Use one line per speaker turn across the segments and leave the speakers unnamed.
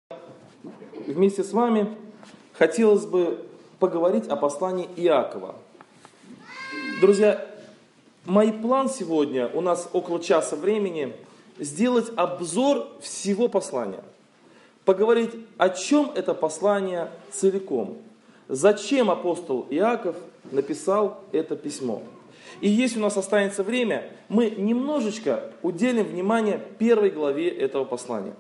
Вместе с вами хотелось бы поговорить о послании Иакова. Друзья, мой план сегодня, у нас около часа времени, сделать обзор всего послания. Поговорить, о чем это послание целиком. Зачем апостол Иаков написал это письмо. И если у нас останется время, мы немножечко уделим внимание первой главе этого послания.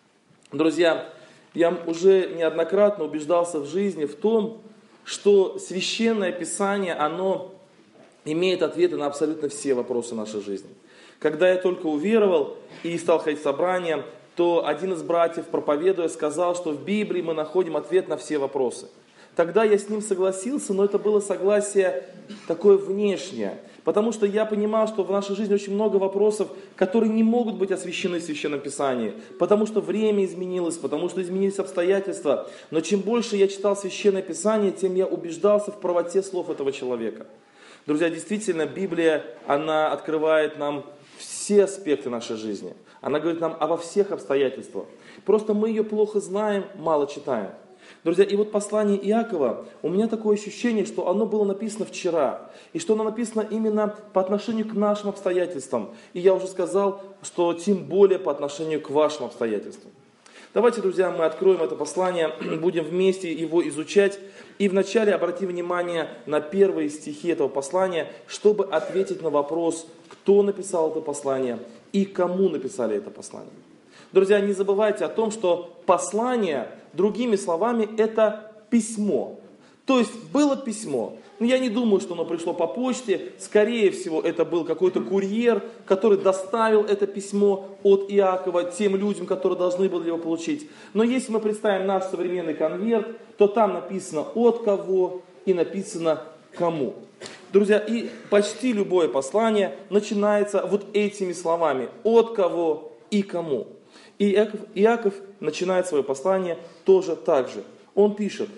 Друзья, я уже неоднократно убеждался в жизни в том, что Священное Писание, оно имеет ответы на абсолютно все вопросы нашей жизни. Когда я только уверовал и стал ходить в собрания, то один из братьев, проповедуя, сказал, что в Библии мы находим ответ на все вопросы. Тогда я с ним согласился, но это было согласие такое внешнее. Потому что я понимал, что в нашей жизни очень много вопросов, которые не могут быть освящены в Священном Писании. Потому что время изменилось, потому что изменились обстоятельства. Но чем больше я читал Священное Писание, тем я убеждался в правоте слов этого человека. Друзья, действительно, Библия, она открывает нам все аспекты нашей жизни. Она говорит нам обо всех обстоятельствах. Просто мы ее плохо знаем, мало читаем. Друзья, и вот послание Иакова, у меня такое ощущение, что оно было написано вчера, и что оно написано именно по отношению к нашим обстоятельствам. И я уже сказал, что тем более по отношению к вашим обстоятельствам. Давайте, друзья, мы откроем это послание, будем вместе его изучать. И вначале обратим внимание на первые стихи этого послания, чтобы ответить на вопрос, кто написал это послание и кому написали это послание. Друзья, не забывайте о том, что послание, другими словами, это письмо. То есть было письмо. Но я не думаю, что оно пришло по почте. Скорее всего, это был какой-то курьер, который доставил это письмо от Иакова тем людям, которые должны были его получить. Но если мы представим наш современный конверт, то там написано от кого и написано кому. Друзья, и почти любое послание начинается вот этими словами: от кого и кому. И Иаков начинает свое послание тоже так же. Он пишет: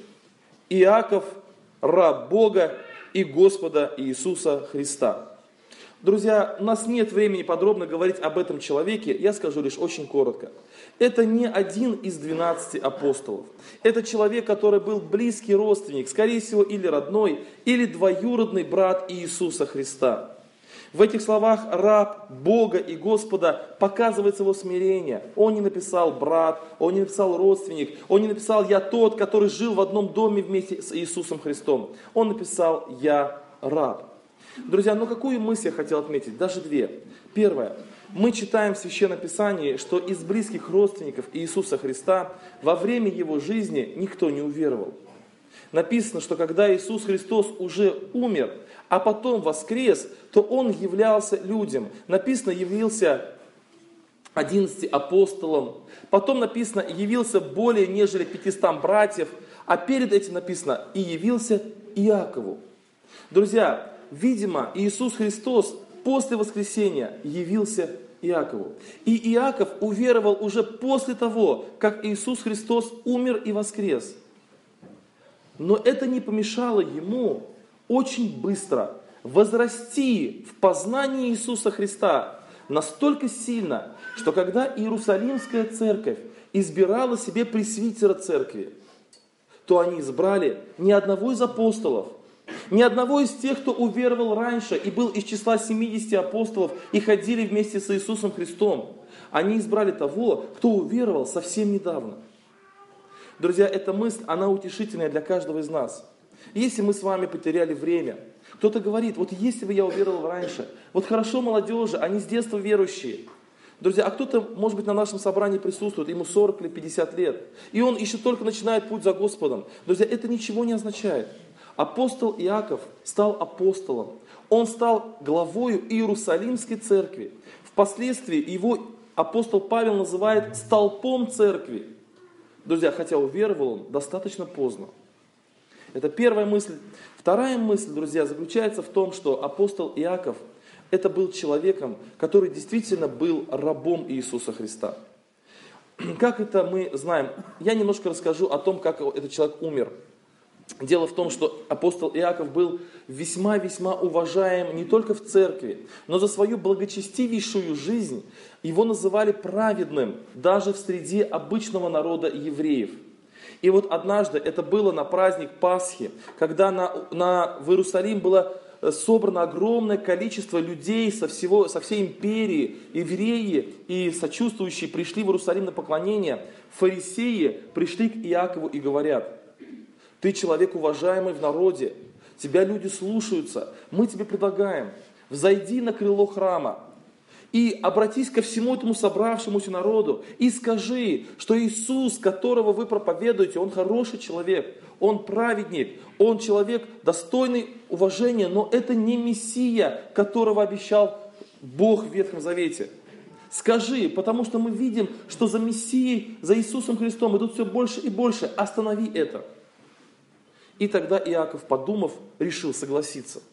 Иаков, раб Бога и Господа Иисуса Христа. Друзья, у нас нет времени подробно говорить об этом человеке, я скажу лишь очень коротко. Это не один из 12 апостолов. Это человек, который был близкий родственник, скорее всего, или родной, или двоюродный брат Иисуса Христа. В этих словах раб Бога и Господа показывается его смирение. Он не написал брат, он не написал родственник, он не написал я тот, который жил в одном доме вместе с Иисусом Христом. Он написал я раб. Друзья, какую мысль я хотел отметить? Даже две. Первое. Мы читаем в Священном Писании, что из близких родственников Иисуса Христа во время его жизни никто не уверовал. Написано, что когда Иисус Христос уже умер, а потом воскрес, то Он являлся людям. Написано, явился 11 апостолам. Потом написано, явился более нежели 500 братьев. А перед этим написано, и явился Иакову. Друзья, видимо, Иисус Христос после воскресения явился Иакову. И Иаков уверовал уже после того, как Иисус Христос умер и воскрес. Но это не помешало ему очень быстро возрасти в познании Иисуса Христа настолько сильно, что когда Иерусалимская церковь избирала себе пресвитера церкви, то они избрали не одного из апостолов, ни одного из тех, кто уверовал раньше и был из числа 70 апостолов и ходили вместе с Иисусом Христом. Они избрали того, кто уверовал совсем недавно. Друзья, эта мысль, она утешительная для каждого из нас. Если мы с вами потеряли время, кто-то говорит, вот если бы я уверовал раньше, вот хорошо молодежи, они с детства верующие. Друзья, а кто-то, может быть, на нашем собрании присутствует, ему 40 или 50 лет, и он еще только начинает путь за Господом. Друзья, это ничего не означает. Апостол Иаков стал апостолом. Он стал главою Иерусалимской церкви. Впоследствии его апостол Павел называет столпом церкви. Друзья, хотя уверовал он достаточно поздно. Это первая мысль. Вторая мысль, друзья, заключается в том, что апостол Иаков это был человеком, который действительно был рабом Иисуса Христа. Как это мы знаем? Я немножко расскажу о том, как этот человек умер. Дело в том, что апостол Иаков был весьма-весьма уважаем не только в церкви, но за свою благочестивейшую жизнь его называли праведным даже в среде обычного народа евреев. И вот однажды, это было на праздник Пасхи, когда в Иерусалим было собрано огромное количество людей со всей империи, евреи и сочувствующие пришли в Иерусалим на поклонение, фарисеи пришли к Иакову и говорят: ты человек уважаемый в народе, тебя люди слушаются, мы тебе предлагаем, взойди на крыло храма и обратись ко всему этому собравшемуся народу и скажи, что Иисус, которого вы проповедуете, Он хороший человек, Он праведник, Он человек достойный уважения, но это не Мессия, которого обещал Бог в Ветхом Завете. Скажи, потому что мы видим, что за Мессией, за Иисусом Христом идут все больше и больше. Останови это. И тогда Иаков, подумав, решил согласиться.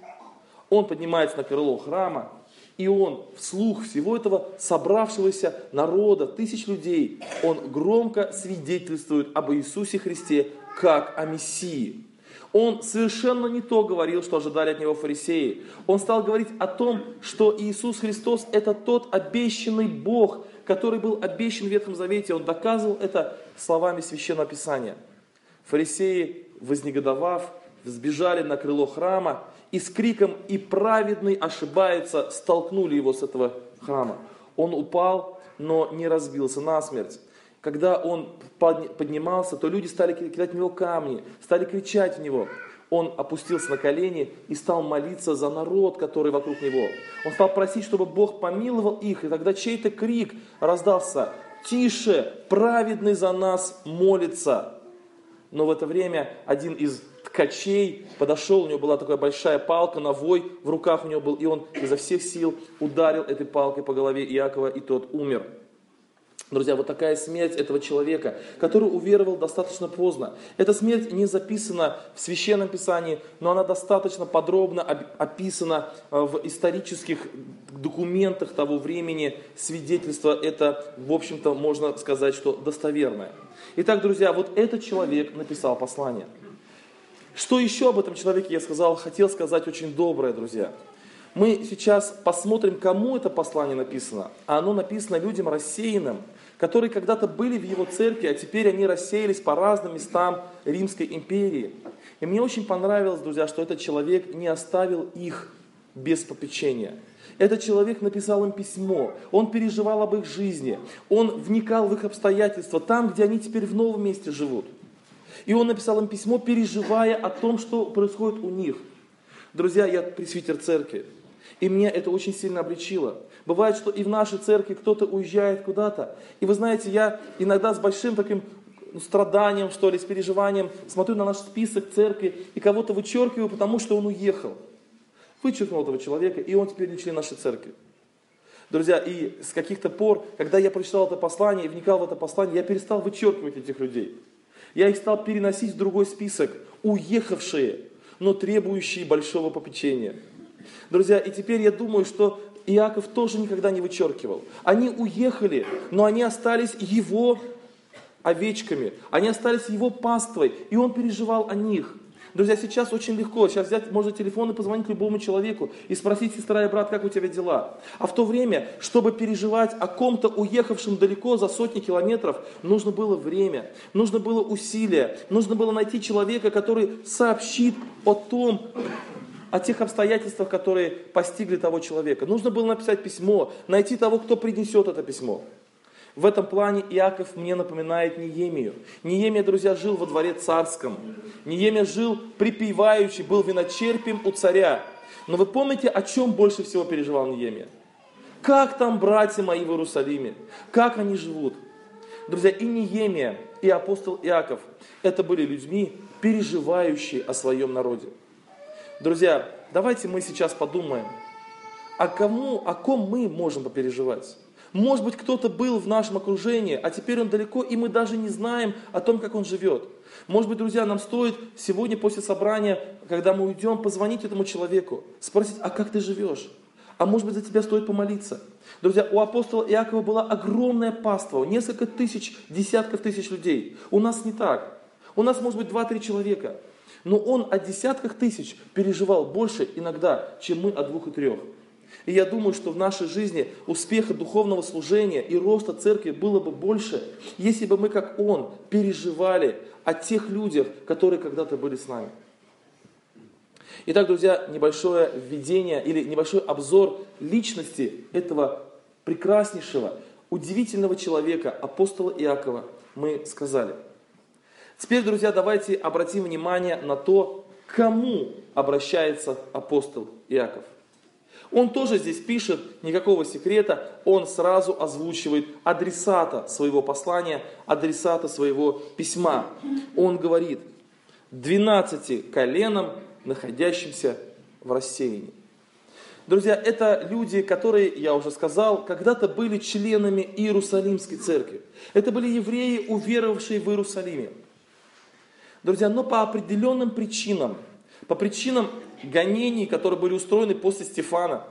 Он поднимается на крыло храма, и он вслух всего этого собравшегося народа, тысяч людей, он громко свидетельствует об Иисусе Христе как о Мессии. Он совершенно не то говорил, что ожидали от него фарисеи. Он стал говорить о том, что Иисус Христос – это тот обещанный Бог, который был обещан в Ветхом Завете. Он доказывал это словами Священного Писания. Фарисеи, вознегодовав, взбежали на крыло храма и с криком «И праведный ошибается!» столкнули его с этого храма. Он упал, но не разбился насмерть. Когда он поднимался, то люди стали кидать в него камни, стали кричать в него. Он опустился на колени и стал молиться за народ, который вокруг него. Он стал просить, чтобы Бог помиловал их. И тогда чей-то крик раздался: «Тише! Праведный за нас молится!» Но в это время один из ткачей подошел, у него была такая большая палка, навой в руках у него был, и он изо всех сил ударил этой палкой по голове Иакова, и тот умер. Друзья, вот такая смерть этого человека, который уверовал достаточно поздно. Эта смерть не записана в Священном Писании, но она достаточно подробно описана в исторических документах того времени. Свидетельство это, в общем-то, можно сказать, что достоверное. Итак, друзья, вот этот человек написал послание. Что еще об этом человеке я хотел сказать очень доброе, друзья. Мы сейчас посмотрим, кому это послание написано. А оно написано людям рассеянным, которые когда-то были в его церкви, а теперь они рассеялись по разным местам Римской империи. И мне очень понравилось, друзья, что этот человек не оставил их без попечения. Этот человек написал им письмо, он переживал об их жизни, он вникал в их обстоятельства, там, где они теперь в новом месте живут. И он написал им письмо, переживая о том, что происходит у них. Друзья, я пресвитер церкви. И меня это очень сильно обличило. Бывает, что и в нашей церкви кто-то уезжает куда-то. И вы знаете, я иногда с большим таким страданием, что ли, с переживанием смотрю на наш список церкви и кого-то вычеркиваю, потому что он уехал. Вычеркнул этого человека, и он теперь не член нашей церкви. Друзья, и с каких-то пор, когда я прочитал это послание и вникал в это послание, я перестал вычеркивать этих людей. Я их стал переносить в другой список. Уехавшие, но требующие большого попечения. Друзья, и теперь я думаю, что Иаков тоже никогда не вычеркивал. Они уехали, но они остались его овечками, они остались его паствой, и он переживал о них. Друзья, сейчас очень легко, сейчас взять можно телефон и позвонить любому человеку и спросить: сестра и брат, как у тебя дела? А в то время, чтобы переживать о ком-то уехавшем далеко за сотни километров, нужно было время, нужно было усилие, нужно было найти человека, который сообщит о тех обстоятельствах, которые постигли того человека. Нужно было написать письмо, найти того, кто принесет это письмо. В этом плане Иаков мне напоминает Неемию. Неемия, друзья, жил во дворе царском. Неемия жил припеваючи, был виночерпием у царя. Но вы помните, о чем больше всего переживал Неемия? Как там братья мои в Иерусалиме? Как они живут? Друзья, и Неемия, и апостол Иаков – это были людьми, переживающие о своем народе. Друзья, давайте мы сейчас подумаем, о ком мы можем попереживать. Может быть, кто-то был в нашем окружении, а теперь он далеко, и мы даже не знаем о том, как он живет. Может быть, друзья, нам стоит сегодня после собрания, когда мы уйдем, позвонить этому человеку, спросить: а как ты живешь? А может быть, за тебя стоит помолиться? Друзья, у апостола Иакова была огромная паства, несколько тысяч, десятков тысяч людей. У нас не так. У нас может быть 2-3 человека. Но он о десятках тысяч переживал больше иногда, чем мы о 2 и 3. И я думаю, что в нашей жизни успеха духовного служения и роста церкви было бы больше, если бы мы, как он, переживали о тех людях, которые когда-то были с нами. Итак, друзья, небольшое введение или небольшой обзор личности этого прекраснейшего, удивительного человека, апостола Иакова, мы сказали. Теперь, друзья, давайте обратим внимание на то, к кому обращается апостол Иаков. Он тоже здесь пишет, никакого секрета, он сразу озвучивает адресата своего послания, адресата своего письма. Он говорит: 12 коленам, находящимся в рассеянии. Друзья, это люди, которые, я уже сказал, когда-то были членами Иерусалимской церкви. Это были евреи, уверовавшие в Иерусалиме. Друзья, но по определенным причинам, по причинам гонений, которые были устроены после Стефана,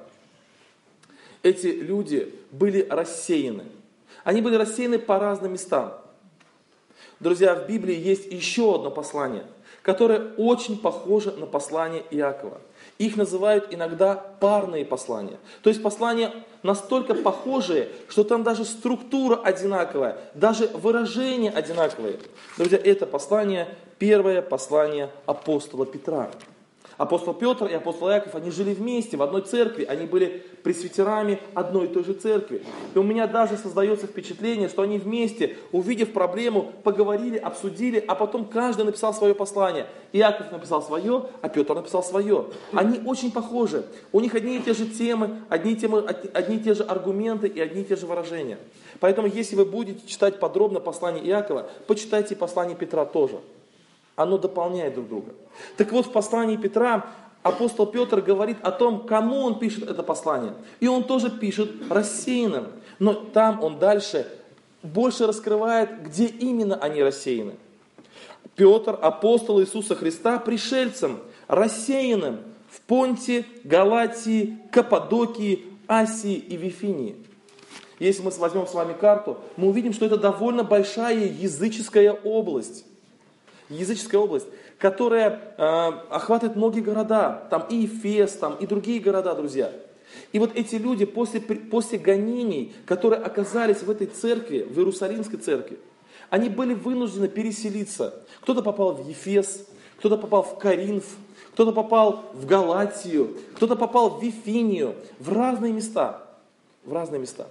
эти люди были рассеяны. Они были рассеяны по разным местам. Друзья, в Библии есть еще одно послание, которое очень похоже на послание Иакова. Их называют иногда парные послания. То есть послания настолько похожие, что там даже структура одинаковая, даже выражения одинаковые. Друзья, это послание, первое послание апостола Петра. Апостол Петр и апостол Иаков, они жили вместе в одной церкви, они были пресвитерами одной и той же церкви. И у меня даже создается впечатление, что они вместе, увидев проблему, поговорили, обсудили, а потом каждый написал свое послание. Иаков написал свое, а Петр написал свое. Они очень похожи. У них одни и те же темы, одни и те же аргументы и одни и те же выражения. Поэтому, если вы будете читать подробно послание Иакова, почитайте послание Петра тоже. Оно дополняет друг друга. Так вот, в послании Петра апостол Петр говорит о том, кому он пишет это послание. И он тоже пишет рассеянным. Но там он дальше больше раскрывает, где именно они рассеяны. Петр, апостол Иисуса Христа, пришельцам, рассеянным в Понте, Галатии, Каппадокии, Асии и Вифинии. Если мы возьмем с вами карту, мы увидим, что это довольно большая языческая область. Языческая область, которая охватывает многие города. Там и Эфес, там и другие города, друзья. И вот эти люди после гонений, которые оказались в этой церкви, в Иерусалимской церкви, они были вынуждены переселиться. Кто-то попал в Ефес, кто-то попал в Коринф, кто-то попал в Галатию, кто-то попал в Вифинию, в разные места. В разные места.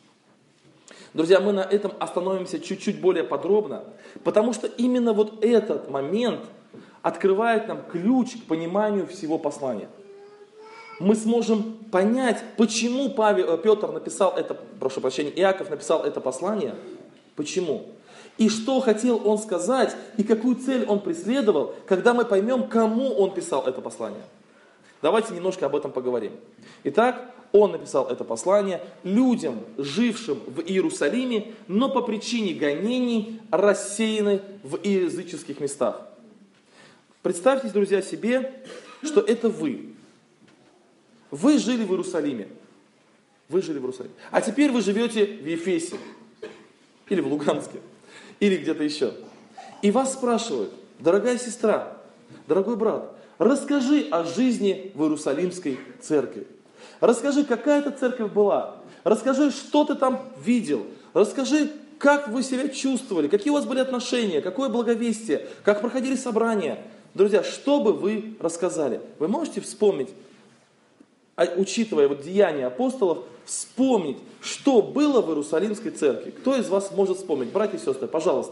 Друзья, мы на этом остановимся чуть-чуть более подробно, потому что именно вот этот момент открывает нам ключ к пониманию всего послания. Мы сможем понять, почему Иаков написал это послание, почему, и что хотел он сказать, и какую цель он преследовал, когда мы поймем, кому он писал это послание. Давайте немножко об этом поговорим. Итак, он написал это послание людям, жившим в Иерусалиме, но по причине гонений рассеяны в языческих местах. Представьте, друзья, себе, что это вы. Вы жили в Иерусалиме. Вы жили в Иерусалиме. А теперь вы живете в Ефесе. Или в Луганске. Или где-то еще. И вас спрашивают: дорогая сестра, дорогой брат, расскажи о жизни в Иерусалимской церкви. Расскажи, какая это церковь была. Расскажи, что ты там видел. Расскажи, как вы себя чувствовали, какие у вас были отношения, какое благовестие, как проходили собрания. Друзья, что бы вы рассказали? Вы можете вспомнить, учитывая вот деяния апостолов, вспомнить, что было в Иерусалимской церкви? Кто из вас может вспомнить? Братья и сестры, пожалуйста.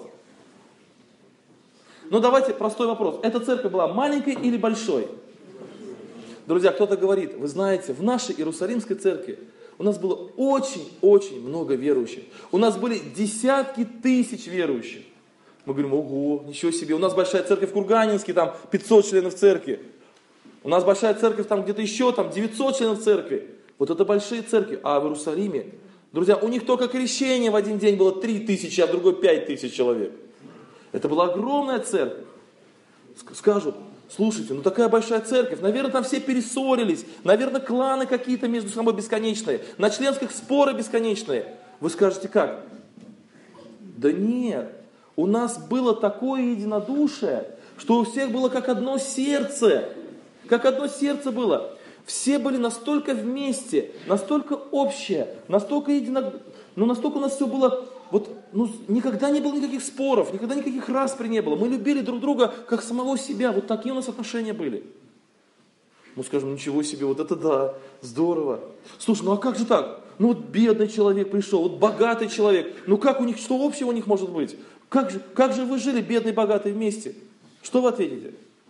Ну давайте простой вопрос. Эта церковь была маленькой или большой? Друзья, кто-то говорит: вы знаете, в нашей Иерусалимской церкви у нас было очень-очень много верующих. У нас были десятки тысяч верующих. Мы говорим: ого, ничего себе, у нас большая церковь в Курганинске, там 500 членов церкви. У нас большая церковь там где-то еще, там 900 членов церкви. Вот это большие церкви. А в Иерусалиме, друзья, у них только крещение в один день было 3000, а в другой 5000 человек. Это была огромная церковь. Скажут: слушайте, ну такая большая церковь, наверное, там все перессорились, наверное, кланы какие-то между собой бесконечные, на членских споры бесконечные. Вы скажете: как? Да нет, у нас было такое единодушие, что у всех было как одно сердце. Как одно сердце было. Все были настолько вместе, настолько общее, настолько настолько у нас все было, никогда не было никаких споров, никогда никаких распри не было. Мы любили друг друга как самого себя, вот такие у нас отношения были. Мы скажем, ничего себе, вот это да, здорово. Слушай, а как же так? Бедный человек пришел, богатый человек, как у них, что общего у них может быть? Как же вы жили, бедный и богатый, вместе? Что вы ответите?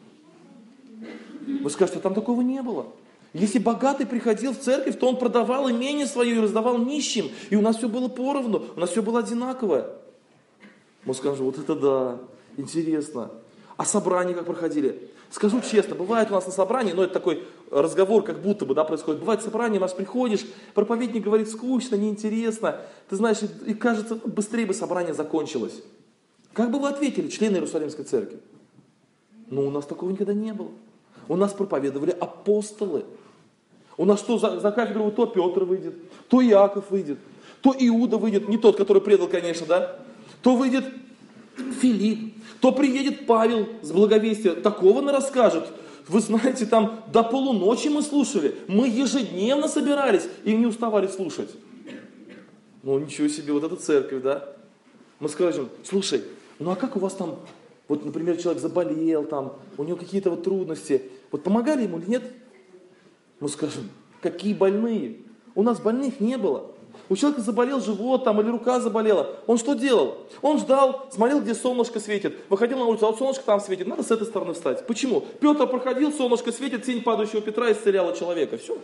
Вы скажете, там такого не было. Если богатый приходил в церковь, то он продавал имение свое и раздавал нищим. И у нас все было поровну, у нас все было одинаковое. Мы скажем, вот это да, интересно. А собрания как проходили? Скажу честно, бывает у нас на собрании, это такой разговор, как будто бы происходит. Бывает собрание, у нас приходишь, проповедник говорит, скучно, неинтересно. Ты знаешь, и кажется, быстрее бы собрание закончилось. Как бы вы ответили, члены Иерусалимской церкви? У нас такого никогда не было. У нас проповедовали апостолы. У нас что, за кафедру то Петр выйдет, то Иаков выйдет, то Иуда выйдет, не тот, который предал, конечно, да? То выйдет Филипп, то приедет Павел с благовестия. Такого он расскажет. Вы знаете, там до полуночи мы слушали. Мы ежедневно собирались и не уставали слушать. Ничего себе, вот это церковь, да? Мы скажем, слушай, а как у вас там, например, человек заболел, у него какие-то трудности. Помогали ему или нет? Мы скажем, какие больные? У нас больных не было. У человека заболел живот или рука заболела. Он что делал? Он ждал, смотрел, где солнышко светит. Выходил на улицу, солнышко там светит, надо с этой стороны встать. Почему? Петр проходил, солнышко светит, тень падающего Петра исцеляла человека. Все.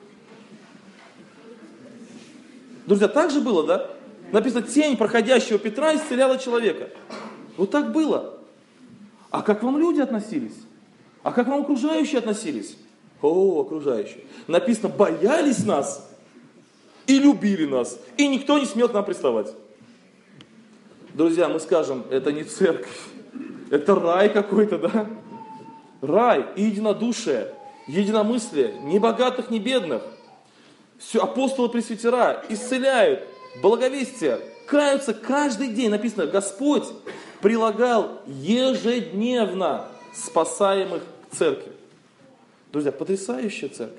Друзья, так же было, да? Написано, тень проходящего Петра исцеляла человека. Вот так было. А как вам люди относились? А как вам окружающие относились? Окружающие. Написано, боялись нас и любили нас. И никто не смел к нам приставать. Друзья, мы скажем, это не церковь. Это рай какой-то, да? Рай и единодушие, единомыслие, ни богатых, ни бедных. Все, апостолы, пресвитера исцеляют, благовестие, каются каждый день. Написано, Господь прилагал ежедневно спасаемых к церкви. Друзья, потрясающая церковь.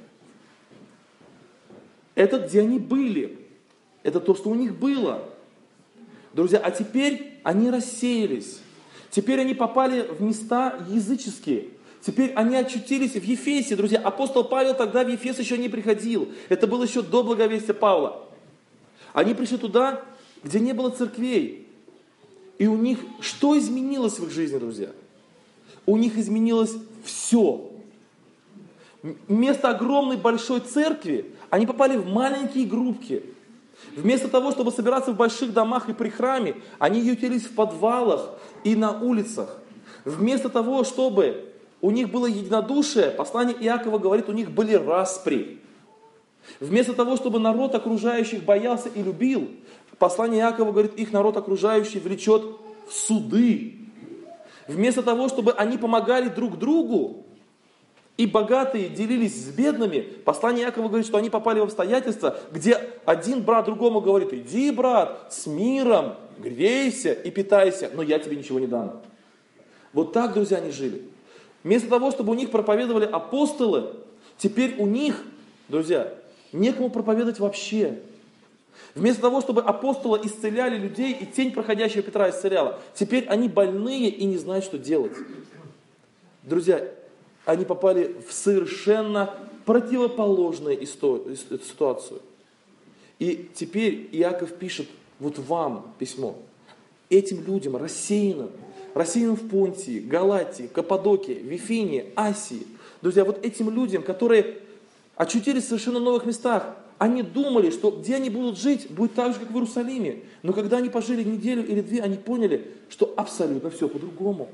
Это где они были. Это то, что у них было. Друзья, а теперь они рассеялись. Теперь они попали в места языческие. Теперь они очутились в Ефесе. Друзья, апостол Павел тогда в Ефес еще не приходил. Это было еще до благовестия Павла. Они пришли туда, где не было церквей. И у них что изменилось в их жизни, друзья? У них изменилось все. Вместо огромной большой церкви они попали в маленькие группки. Вместо того, чтобы собираться в больших домах и при храме, они ютились в подвалах и на улицах. Вместо того, чтобы у них было единодушие, послание Иакова говорит, у них были распри. Вместо того, чтобы народ окружающих боялся и любил, послание Иакова говорит, их народ окружающий влечет в суды. Вместо того, чтобы они помогали друг другу, и богатые делились с бедными, послание Иакова говорит, что они попали в обстоятельства, где один брат другому говорит, иди, брат, с миром, грейся и питайся, но я тебе ничего не дам. Вот так, друзья, они жили. Вместо того, чтобы у них проповедовали апостолы, теперь у них, друзья, некому проповедовать вообще. Вместо того, чтобы апостолы исцеляли людей, и тень проходящего Петра исцеляла, теперь они больные и не знают, что делать. Друзья, они попали в совершенно противоположную ситуацию. И теперь Иаков пишет вот вам письмо. Этим людям, рассеянным в Понтии, Галатии, Каппадокии, Вифинии, Асии. Друзья, вот этим людям, которые очутились в совершенно новых местах, они думали, что где они будут жить, будет так же, как в Иерусалиме. Но когда они пожили неделю или две, они поняли, что абсолютно все по-другому.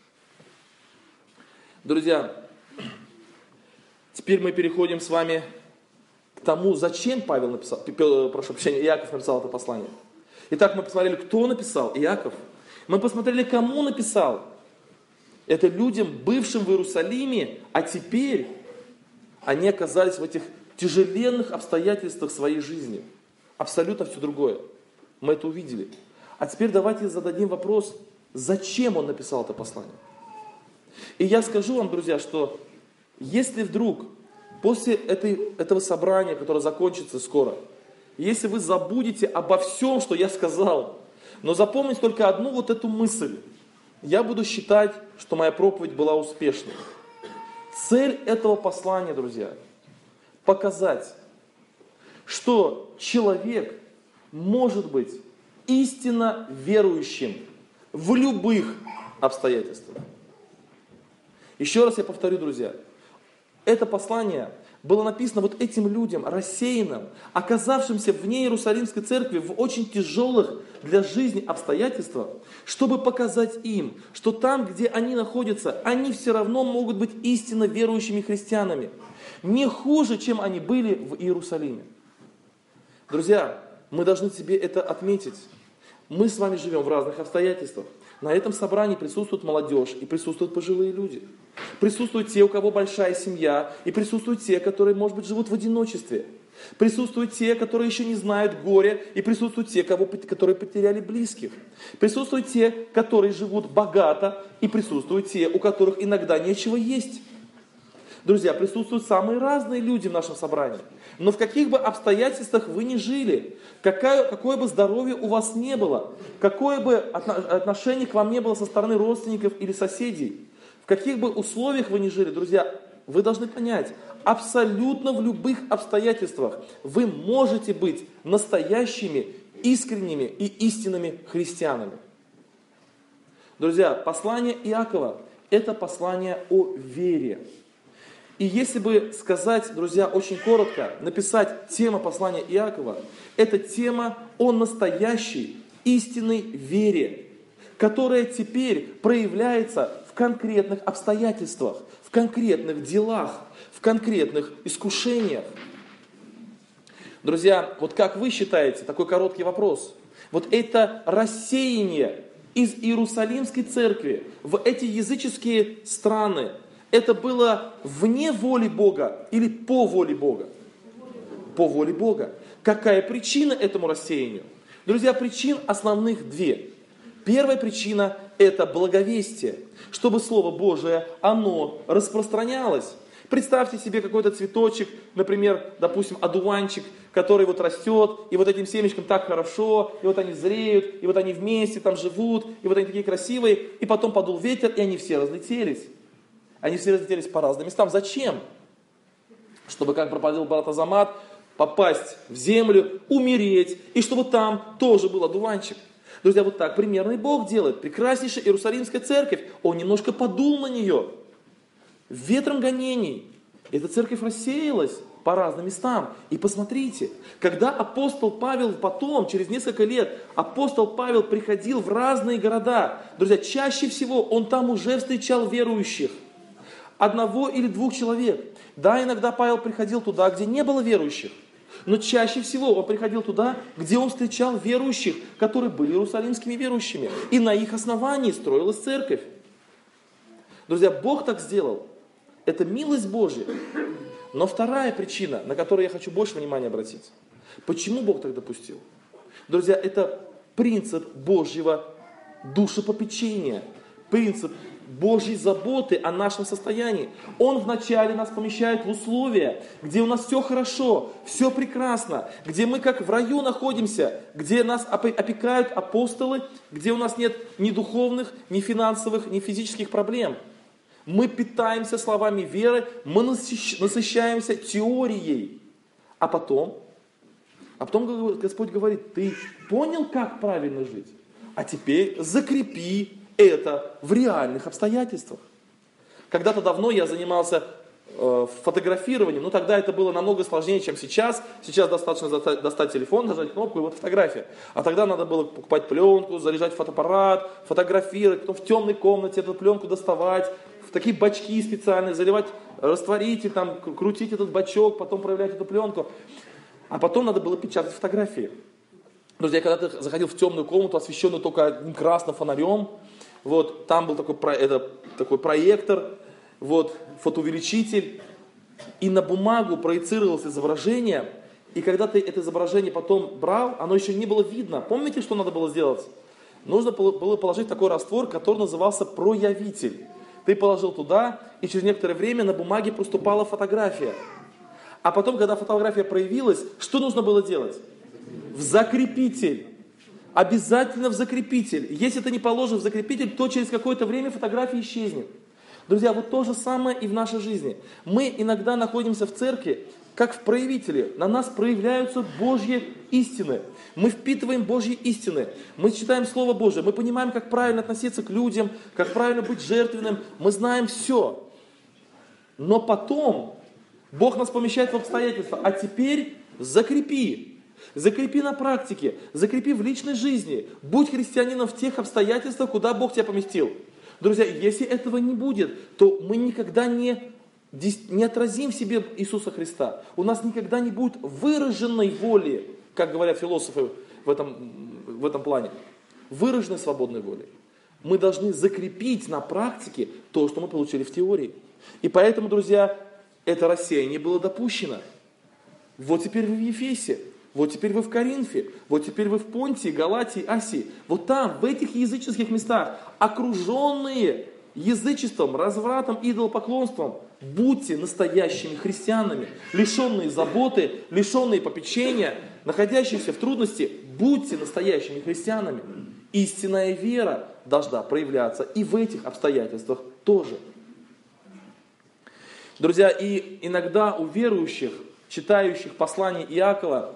Друзья, теперь мы переходим с вами к тому, зачем Павел написал, прошу прощения, Иаков написал это послание. Итак, мы посмотрели, кто написал, Иаков. Мы посмотрели, кому написал. Это людям, бывшим в Иерусалиме, а теперь они оказались в этих тяжеленных обстоятельствах своей жизни. Абсолютно все другое. Мы это увидели. А теперь давайте зададим вопрос, зачем он написал это послание. И я скажу вам, друзья, что если вдруг после этого собрания, которое закончится скоро, если вы забудете обо всем, что я сказал, но запомните только одну вот эту мысль, я буду считать, что моя проповедь была успешной. Цель этого послания, друзья, показать, что человек может быть истинно верующим в любых обстоятельствах. Еще раз я повторю, друзья, это послание было написано вот этим людям, рассеянным, оказавшимся вне Иерусалимской церкви в очень тяжелых для жизни обстоятельствах, чтобы показать им, что там, где они находятся, они все равно могут быть истинно верующими христианами. Не хуже, чем они были в Иерусалиме. Друзья, мы должны себе это отметить. Мы с вами живем в разных обстоятельствах. На этом собрании присутствует молодежь и присутствуют пожилые люди. Присутствуют те, у кого большая семья, и присутствуют те, которые, может быть, живут в одиночестве. Присутствуют те, которые еще не знают горя, и присутствуют те, которые потеряли близких. Присутствуют те, которые живут богато, и присутствуют те, у которых иногда нечего есть. Друзья, присутствуют самые разные люди в нашем собрании. Но в каких бы обстоятельствах вы ни жили, какое бы здоровье у вас не было, какое бы отношение к вам не было со стороны родственников или соседей, в каких бы условиях вы ни жили, друзья, вы должны понять, абсолютно в любых обстоятельствах вы можете быть настоящими, искренними и истинными христианами. Друзья, послание Иакова – это послание о вере. И если бы сказать, друзья, очень коротко, написать тема послания Иакова, это тема о настоящей истинной вере, которая теперь проявляется в конкретных обстоятельствах, в конкретных делах, в конкретных искушениях. Друзья, вот как вы считаете, такой короткий вопрос, вот это рассеяние из Иерусалимской церкви в эти языческие страны, это было вне воли Бога или по воле Бога? По воле Бога. Какая причина этому рассеянию? Друзья, причин основных две. Первая причина – это благовестие, чтобы Слово Божие, оно распространялось. Представьте себе какой-то цветочек, например, допустим, одуванчик, который вот растет, и вот этим семечкам так хорошо, и вот они зреют, и вот они вместе там живут, и вот они такие красивые, и потом подул ветер, и они все разлетелись. Они все разлетелись по разным местам. Зачем? Чтобы, как проповедовал брат Азамат, попасть в землю, умереть, и чтобы там тоже был одуванчик. Друзья, вот так примерно и Бог делает. Прекраснейшая Иерусалимская церковь, Он немножко подул на нее. Ветром гонений. Эта церковь рассеялась по разным местам. И посмотрите, когда апостол Павел потом, через несколько лет, апостол Павел приходил в разные города, друзья, чаще всего он там уже встречал верующих. Одного или двух человек. Да, иногда Павел приходил туда, где не было верующих. Но чаще всего он приходил туда, где он встречал верующих, которые были иерусалимскими верующими. И на их основании строилась церковь. Друзья, Бог так сделал. Это милость Божья. Но вторая причина, на которую я хочу больше внимания обратить. Почему Бог так допустил? Друзья, это принцип Божьего душепопечения. Принцип Божьей заботы о нашем состоянии. Он вначале нас помещает в условия, где у нас все хорошо, все прекрасно, где мы как в раю находимся, где нас опекают апостолы, где у нас нет ни духовных, ни финансовых, ни физических проблем. Мы питаемся словами веры, мы насыщаемся теорией. А потом Господь говорит: ты понял, как правильно жить? А теперь закрепи это в реальных обстоятельствах. Когда-то давно я занимался фотографированием, но тогда это было намного сложнее, чем сейчас. Сейчас достаточно достать телефон, нажать кнопку, и вот фотография. А тогда надо было покупать пленку, заряжать фотоаппарат, фотографировать, потом в темной комнате эту пленку доставать, в такие бачки специальные заливать растворитель, там, крутить этот бачок, потом проявлять эту пленку. А потом надо было печатать фотографии. Друзья, когда ты заходил в темную комнату, освещенную только одним красным фонарем, вот, там был такой проектор, вот, фотоувеличитель, и на бумагу проецировалось изображение, и когда ты это изображение потом брал, оно еще не было видно. Помните, что надо было сделать? нужно было положить такой раствор, который назывался проявитель. Ты положил туда, и через некоторое время на бумаге проступала фотография. А потом, когда фотография проявилась, что нужно было делать? В закрепитель. Обязательно в закрепитель. Если ты не положишь в закрепитель, то через какое-то время фотография исчезнет. Друзья, вот то же самое и в нашей жизни. Мы иногда находимся в церкви, как в проявителе. На нас проявляются Божьи истины. Мы впитываем Божьи истины. Мы читаем Слово Божие. Мы понимаем, как правильно относиться к людям, как правильно быть жертвенным. Мы знаем все. Но потом Бог нас помещает в обстоятельства. А теперь закрепи. Закрепи на практике. Закрепи в личной жизни. Будь христианином в тех обстоятельствах, куда Бог тебя поместил. Друзья, если этого не будет, то мы никогда не отразим в себе Иисуса Христа. У нас никогда не будет выраженной воли, как говорят философы в этом плане, выраженной свободной воли. Мы должны закрепить на практике то, что мы получили в теории. И поэтому, друзья, это рассеяние было допущено. Вот теперь вы в Ефесе, вот теперь вы в Коринфе, вот теперь вы в Понтии, Галатии, Асии. Вот там, в этих языческих местах, окруженные язычеством, развратом, идолопоклонством, будьте настоящими христианами, лишенные заботы, лишенные попечения, находящиеся в трудности, будьте настоящими христианами. Истинная вера должна проявляться и в этих обстоятельствах тоже. Друзья, и иногда у верующих, читающих послание Иакова,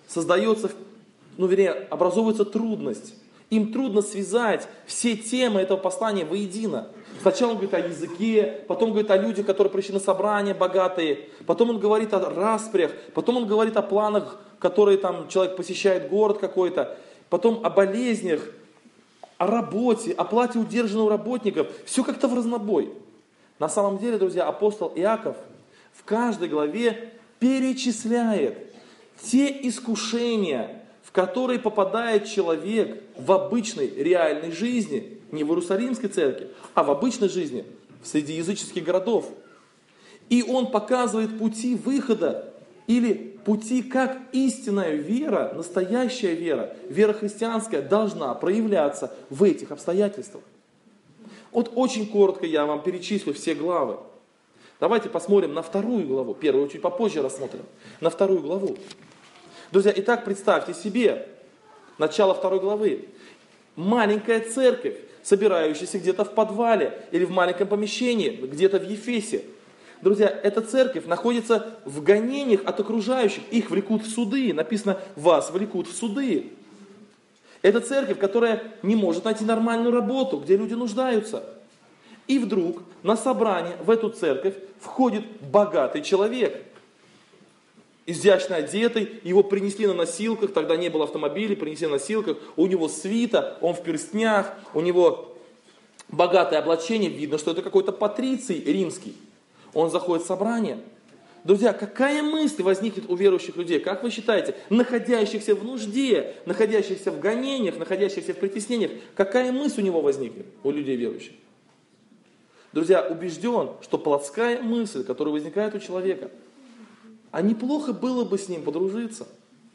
образовывается трудность. Им трудно связать все темы этого послания воедино. Сначала он говорит о языке, потом говорит о людях, которые пришли на собрания богатые, потом он говорит о распрях, потом он говорит о планах, которые там человек посещает город какой-то, потом о болезнях, о работе, о плате удержанных работников. Все как-то в разнобой. На самом деле, друзья, апостол Иаков в каждой главе перечисляет те искушения, в которые попадает человек в обычной реальной жизни, не в Иерусалимской церкви, а в обычной жизни, среди языческих городов. И он показывает пути выхода, или пути, как истинная вера, настоящая вера, вера христианская, должна проявляться в этих обстоятельствах. Вот очень коротко я вам перечислю все главы. Давайте посмотрим на вторую главу. Первую чуть попозже рассмотрим. На вторую главу. Друзья, итак, представьте себе начало второй главы. Маленькая церковь, собирающаяся где-то в подвале или в маленьком помещении, где-то в Ефесе. Друзья, эта церковь находится в гонениях от окружающих. Их влекут в суды. Написано, вас влекут в суды. Это церковь, которая не может найти нормальную работу, где люди нуждаются. И вдруг на собрание в эту церковь входит богатый человек. Изящно одетый, его принесли на носилках, тогда не было автомобилей, принесли на носилках, у него свита, он в перстнях, у него богатое облачение, видно, что это какой-то патриций римский. Он заходит в собрание. Друзья, какая мысль возникнет у верующих людей, как вы считаете, находящихся в нужде, находящихся в гонениях, находящихся в притеснениях, какая мысль у него возникнет, у людей верующих? Друзья, убежден, что плотская мысль, которая возникает у человека, а неплохо было бы с ним подружиться.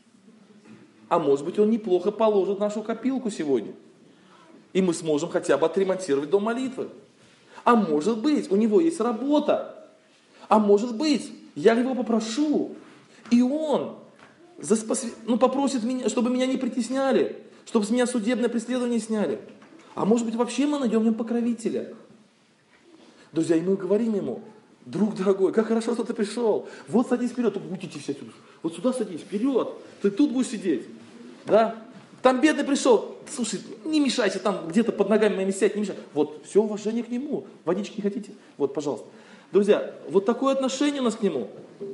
А может быть, он неплохо положит нашу копилку сегодня. И мы сможем хотя бы отремонтировать дом молитвы. А может быть, у него есть работа. А может быть, я его попрошу, и он попросит меня, чтобы меня не притесняли, чтобы с меня судебное преследование сняли. А может быть, вообще мы найдем в нем покровителя. Друзья, и мы говорим ему, друг дорогой, как хорошо, что ты пришел. Вот садись вперед, уйдите все отсюда. Вот сюда садись, вперед. Ты тут будешь сидеть. Да? Там бедный пришел. Слушай, не мешайся, там где-то под ногами моими сядь, не мешай. Вот, все уважение к нему. Водички не хотите? Вот, пожалуйста. Друзья, вот такое отношение у нас к нему.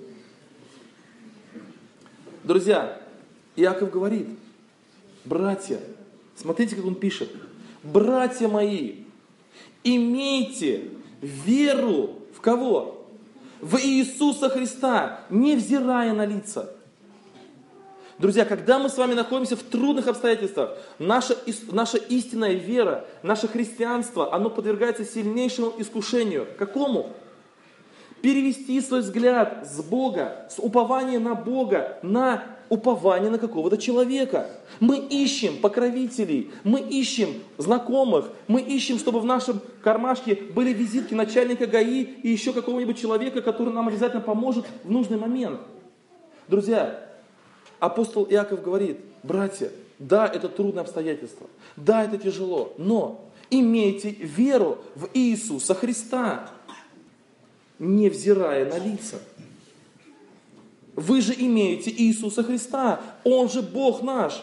Друзья, Иаков говорит, братья, смотрите, как он пишет. Братья мои, имейте веру в кого? В Иисуса Христа, невзирая на лица. Друзья, когда мы с вами находимся в трудных обстоятельствах, наша истинная вера, наше христианство, оно подвергается сильнейшему искушению. Какому? Перевести свой взгляд с Бога, с упования на Бога, на упование на какого-то человека. Мы ищем покровителей, мы ищем знакомых, мы ищем, чтобы в нашем кармашке были визитки начальника ГАИ и еще какого-нибудь человека, который нам обязательно поможет в нужный момент. Друзья, апостол Иаков говорит: братья, да, это трудное обстоятельство, да, это тяжело, но имейте веру в Иисуса Христа, невзирая на лица. Вы же имеете Иисуса Христа, Он же Бог наш.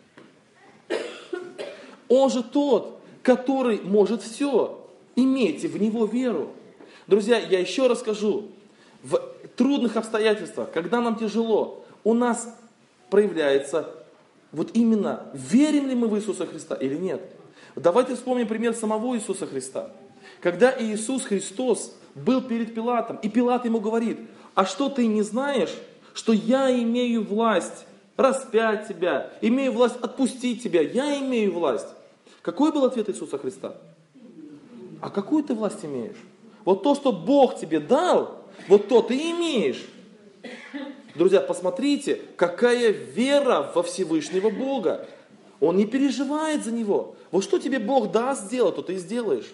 Он же тот, который может все. Имейте в Него веру. Друзья, я еще раз скажу, в трудных обстоятельствах, когда нам тяжело, у нас проявляется вот именно, верим ли мы в Иисуса Христа или нет. Давайте вспомним пример самого Иисуса Христа. Когда Иисус Христос был перед Пилатом, и Пилат ему говорит: а что ты не знаешь, что я имею власть распять тебя, имею власть отпустить тебя, я имею власть. Какой был ответ Иисуса Христа? А какую ты власть имеешь? Вот то, что Бог тебе дал, вот то ты имеешь. Друзья, посмотрите, какая вера во Всевышнего Бога. Он не переживает за него. Вот что тебе Бог даст сделать, то ты и сделаешь.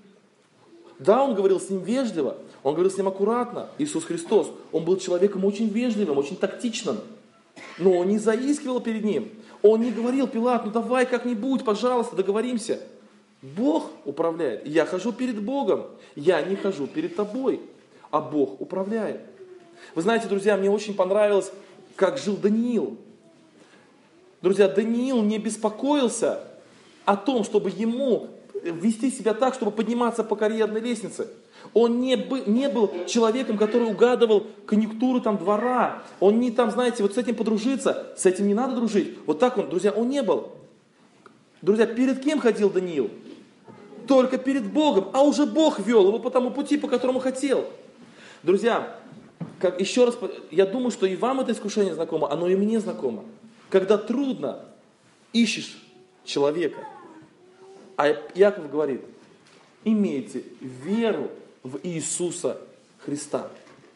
Да, он говорил с ним вежливо, он говорил с ним аккуратно. Иисус Христос, он был человеком очень вежливым, очень тактичным. Но он не заискивал перед ним. Он не говорил: Пилат, ну давай как-нибудь, пожалуйста, договоримся. Бог управляет. Я хожу перед Богом. Я не хожу перед тобой, а Бог управляет. Вы знаете, друзья, мне очень понравилось, как жил Даниил. Друзья, Даниил не беспокоился о том, чтобы ему вести себя так, чтобы подниматься по карьерной лестнице. Он не был человеком, который угадывал конъюнктуры там двора. Он не там, знаете, вот с этим подружиться, с этим не надо дружить. Вот так он, друзья, он не был. Друзья, перед кем ходил Даниил? Только перед Богом. А уже Бог вел его по тому пути, по которому хотел. Друзья, еще раз, я думаю, что и вам это искушение знакомо, оно и мне знакомо. Когда трудно, ищешь человека. А Иаков говорит: имейте веру в Иисуса Христа.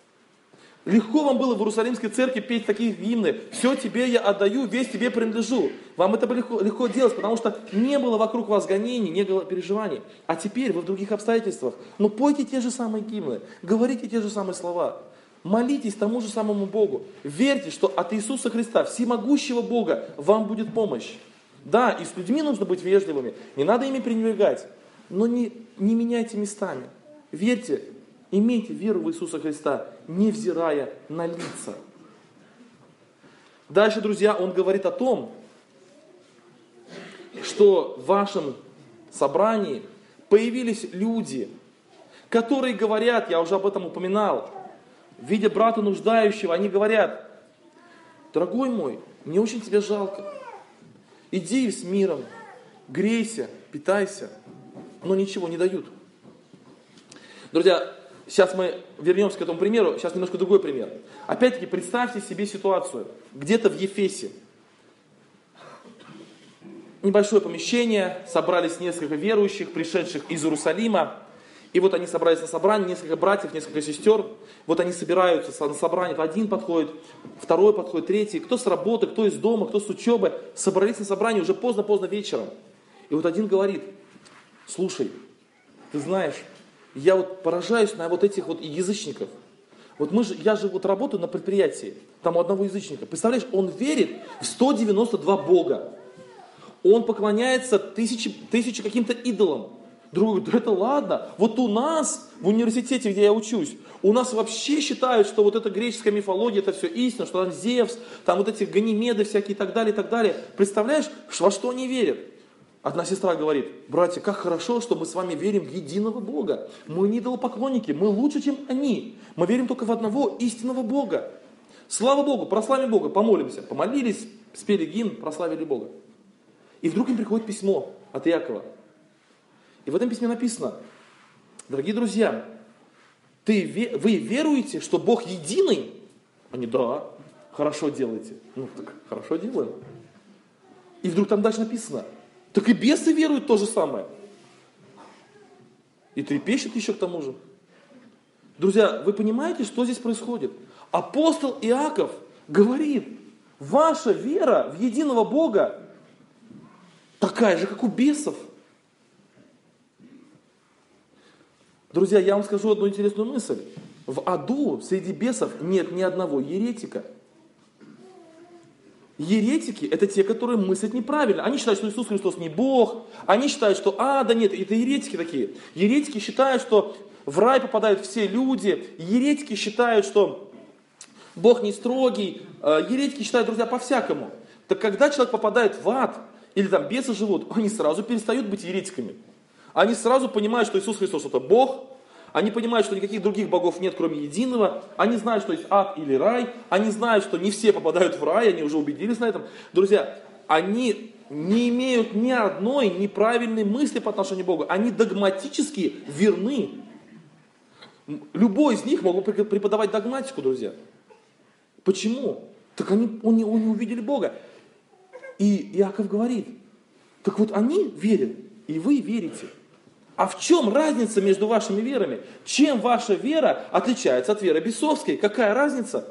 Легко вам было в Иерусалимской церкви петь такие гимны: «Все тебе я отдаю, весь тебе принадлежу». Вам это было легко делать, потому что не было вокруг вас гонений, не было переживаний. А теперь вы в других обстоятельствах. Но пойте те же самые гимны, говорите те же самые слова. Молитесь тому же самому Богу. Верьте, что от Иисуса Христа, всемогущего Бога, вам будет помощь. Да, и с людьми нужно быть вежливыми, не надо ими пренебрегать, но не меняйте местами. Верьте, имейте веру в Иисуса Христа, невзирая на лица. Дальше, друзья, он говорит о том, что в вашем собрании появились люди, которые говорят, я уже об этом упоминал, видя брата нуждающего, они говорят: дорогой мой, мне очень тебя жалко. Иди с миром, грейся, питайся. Но ничего не дают. Друзья, сейчас мы вернемся к этому примеру. Сейчас немножко другой пример. Опять-таки, представьте себе ситуацию. Где-то в Ефесе. Небольшое помещение. Собрались несколько верующих, пришедших из Иерусалима. И вот они собрались на собрание, несколько братьев, несколько сестер. Вот они собираются на собрание. Один подходит, второй подходит, третий. Кто с работы, кто из дома, кто с учебы. Собрались на собрание уже поздно-поздно вечером. И вот один говорит: слушай, ты знаешь, я вот поражаюсь на вот этих вот язычников. Вот я же вот работаю на предприятии, там у одного язычника. Представляешь, он верит в 192 Бога. Он поклоняется тысячи каким-то идолам. Другой говорит: это ладно, вот у нас в университете, где я учусь, у нас вообще считают, что вот эта греческая мифология, это все истина, что там Зевс, там вот эти Ганимеды всякие и так далее, и так далее. Представляешь, во что они верят? Одна сестра говорит: братья, как хорошо, что мы с вами верим в единого Бога. Мы не идолопоклонники, мы лучше, чем они. Мы верим только в одного истинного Бога. Слава Богу, прославим Бога, помолимся. Помолились, спели гимн, прославили Бога. И вдруг им приходит письмо от Иакова. И в этом письме написано: дорогие друзья, вы веруете, что Бог единый? Они: да, хорошо делаете. Ну так, хорошо делаем. И вдруг там дальше написано: так и бесы веруют то же самое. И трепещут еще к тому же. Друзья, вы понимаете, что здесь происходит? Апостол Иаков говорит: Ваша вера в единого Бога такая же, как у бесов. Друзья, я вам скажу одну интересную мысль. В аду среди бесов нет ни одного еретика. Еретики – это те, которые мыслят неправильно. Они считают, что Иисус Христос не Бог. Они считают, что, да нет, это еретики такие. Еретики считают, что в рай попадают все люди. Еретики считают, что Бог не строгий. Еретики считают, друзья, по-всякому. Так когда человек попадает в ад, или там бесы живут, они сразу перестают быть еретиками. Они сразу понимают, что Иисус Христос – это Бог. Они понимают, что никаких других богов нет, кроме единого. Они знают, что есть ад или рай. Они знают, что не все попадают в рай. Они уже убедились на этом. Друзья, они не имеют ни одной неправильной мысли по отношению к Богу. Они догматически верны. Любой из них мог бы преподавать догматику, друзья. Почему? Так они не увидели Бога. И Иаков говорит, так вот они верят, и вы верите. А в чем разница между вашими верами? Чем ваша вера отличается от веры бесовской? Какая разница?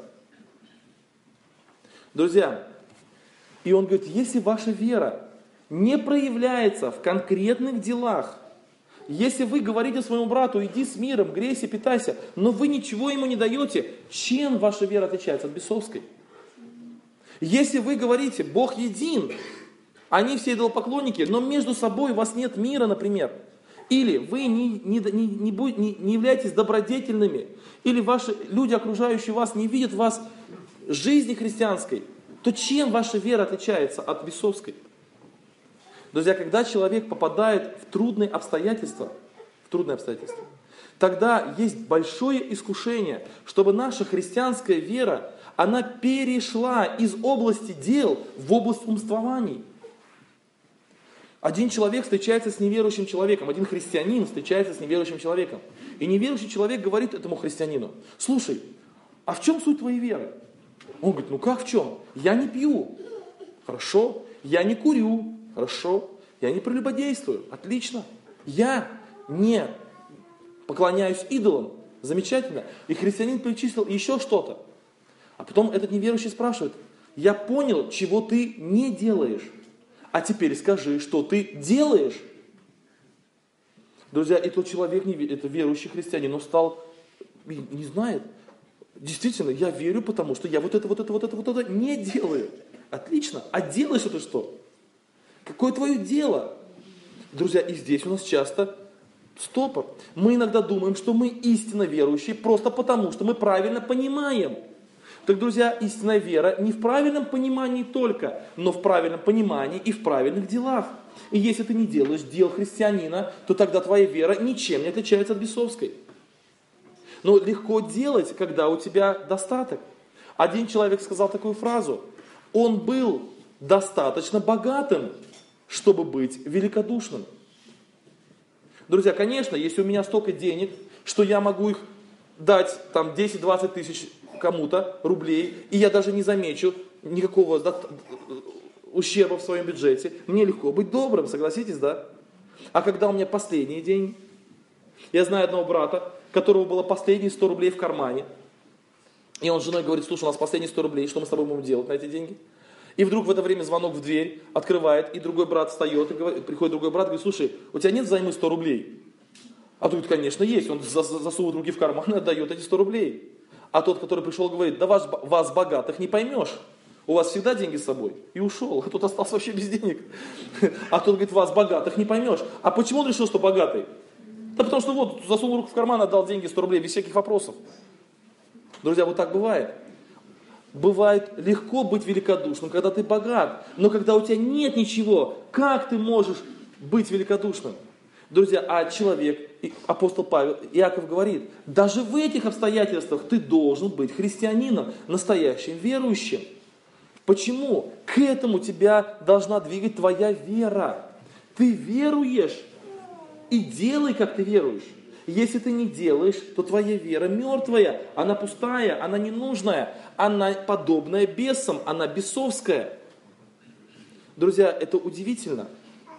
Друзья, и он говорит, если ваша вера не проявляется в конкретных делах, если вы говорите своему брату, иди с миром, грейся, питайся, но вы ничего ему не даете, чем ваша вера отличается от бесовской? Если вы говорите, Бог един, они все идолопоклонники, но между собой у вас нет мира, например, или вы не являетесь добродетельными, или ваши люди, окружающие вас, не видят в вас жизни христианской, то чем ваша вера отличается от бесовской? Друзья, когда человек попадает в трудные обстоятельства, тогда есть большое искушение, чтобы наша христианская вера, она перешла из области дел в область умствований. Один человек встречается с неверующим человеком, один христианин встречается с неверующим человеком. И неверующий человек говорит этому христианину, слушай, а в чем суть твоей веры? Он говорит, ну как в чем? Я не пью. Хорошо. Я не курю. Хорошо. Я не прелюбодействую. Отлично. Я не поклоняюсь идолам. Замечательно. И христианин перечислил еще что-то. А потом этот неверующий спрашивает, я понял, чего ты не делаешь. А теперь скажи, что ты делаешь. Друзья, и тот человек, это верующий христианин, он стал, не знает. Действительно, я верю, потому что я вот это не делаю. Отлично. А делаешь это что? Какое твое дело? Друзья, и здесь у нас часто стопор. Мы иногда думаем, что мы истинно верующие, просто потому, что мы правильно понимаем. Так, друзья, истинная вера не в правильном понимании только, но в правильном понимании и в правильных делах. И если ты не делаешь дел христианина, то тогда твоя вера ничем не отличается от бесовской. Но легко делать, когда у тебя достаток. Один человек сказал такую фразу. Он был достаточно богатым, чтобы быть великодушным. Друзья, конечно, если у меня столько денег, что я могу их дать там 10-20 тысяч кому-то рублей, и я даже не замечу никакого ущерба в своем бюджете, мне легко быть добрым, согласитесь, да? А когда у меня последние деньги, я знаю одного брата, у которого было последние 100 рублей в кармане, и он с женой говорит, слушай, у нас последние 100 рублей, что мы с тобой будем делать на эти деньги? И вдруг в это время звонок в дверь, открывает, и другой брат встает, и приходит другой брат, и говорит, слушай, у тебя нет взаймы 100 рублей? А тут, конечно, есть, он засовывает руки в карман и отдает эти 100 рублей. А тот, который пришел, говорит, да вас богатых не поймешь. У вас всегда деньги с собой. И ушел. А тот остался вообще без денег. А тот говорит, вас богатых не поймешь. А почему он решил, что богатый? Да потому что вот, засунул руку в карман, отдал деньги 100 рублей, без всяких вопросов. Друзья, вот так бывает. Бывает легко быть великодушным, когда ты богат. Но когда у тебя нет ничего, как ты можешь быть великодушным? Друзья, а человек, апостол Павел, Иаков говорит, даже в этих обстоятельствах ты должен быть христианином, настоящим верующим. Почему? К этому тебя должна двигать твоя вера. Ты веруешь и делай, как ты веруешь. Если ты не делаешь, то твоя вера мертвая, она пустая, она ненужная, она подобная бесам, она бесовская. Друзья, это удивительно.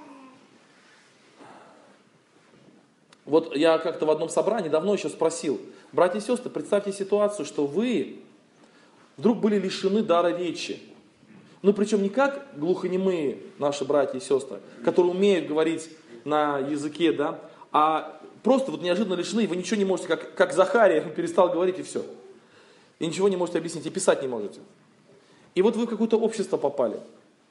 Вот я как-то в одном собрании давно еще спросил, братья и сестры, представьте ситуацию, что вы вдруг были лишены дара речи. Ну, причем не как глухонемые наши братья и сестры, которые умеют говорить на языке, да, а просто вот неожиданно лишены, вы ничего не можете, как Захария, перестал говорить и все. И ничего не можете объяснить, и писать не можете. И вот вы в какое-то общество попали.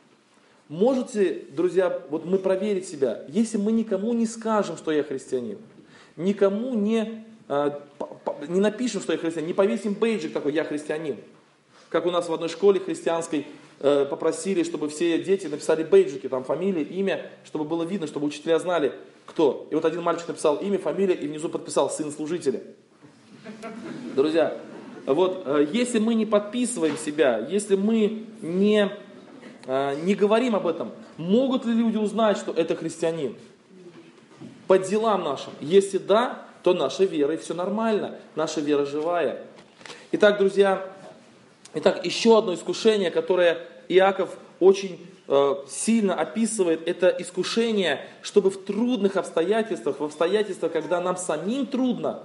Можете, друзья, вот мы проверить себя, если мы никому не скажем, что я христианин, никому не напишем, что я христианин, не повесим бейджик такой, я христианин. Как у нас в одной школе христианской попросили, чтобы все дети написали бейджики, там фамилия, имя, чтобы было видно, чтобы учителя знали, кто. И вот один мальчик написал имя, фамилия и внизу подписал сын служителя. Друзья, вот если мы не подписываем себя, если мы не говорим об этом, могут ли люди узнать, что это христианин? По делам нашим. Если да, то наша вера, и все нормально. Наша вера живая. Итак, друзья, еще одно искушение, которое Иаков очень сильно описывает, это искушение, чтобы в трудных обстоятельствах, в обстоятельствах, когда нам самим трудно,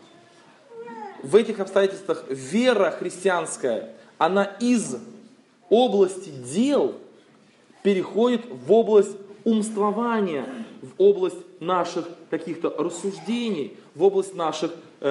в этих обстоятельствах вера христианская, она из области дел переходит в область умствования, в область наших каких-то рассуждений, в область наших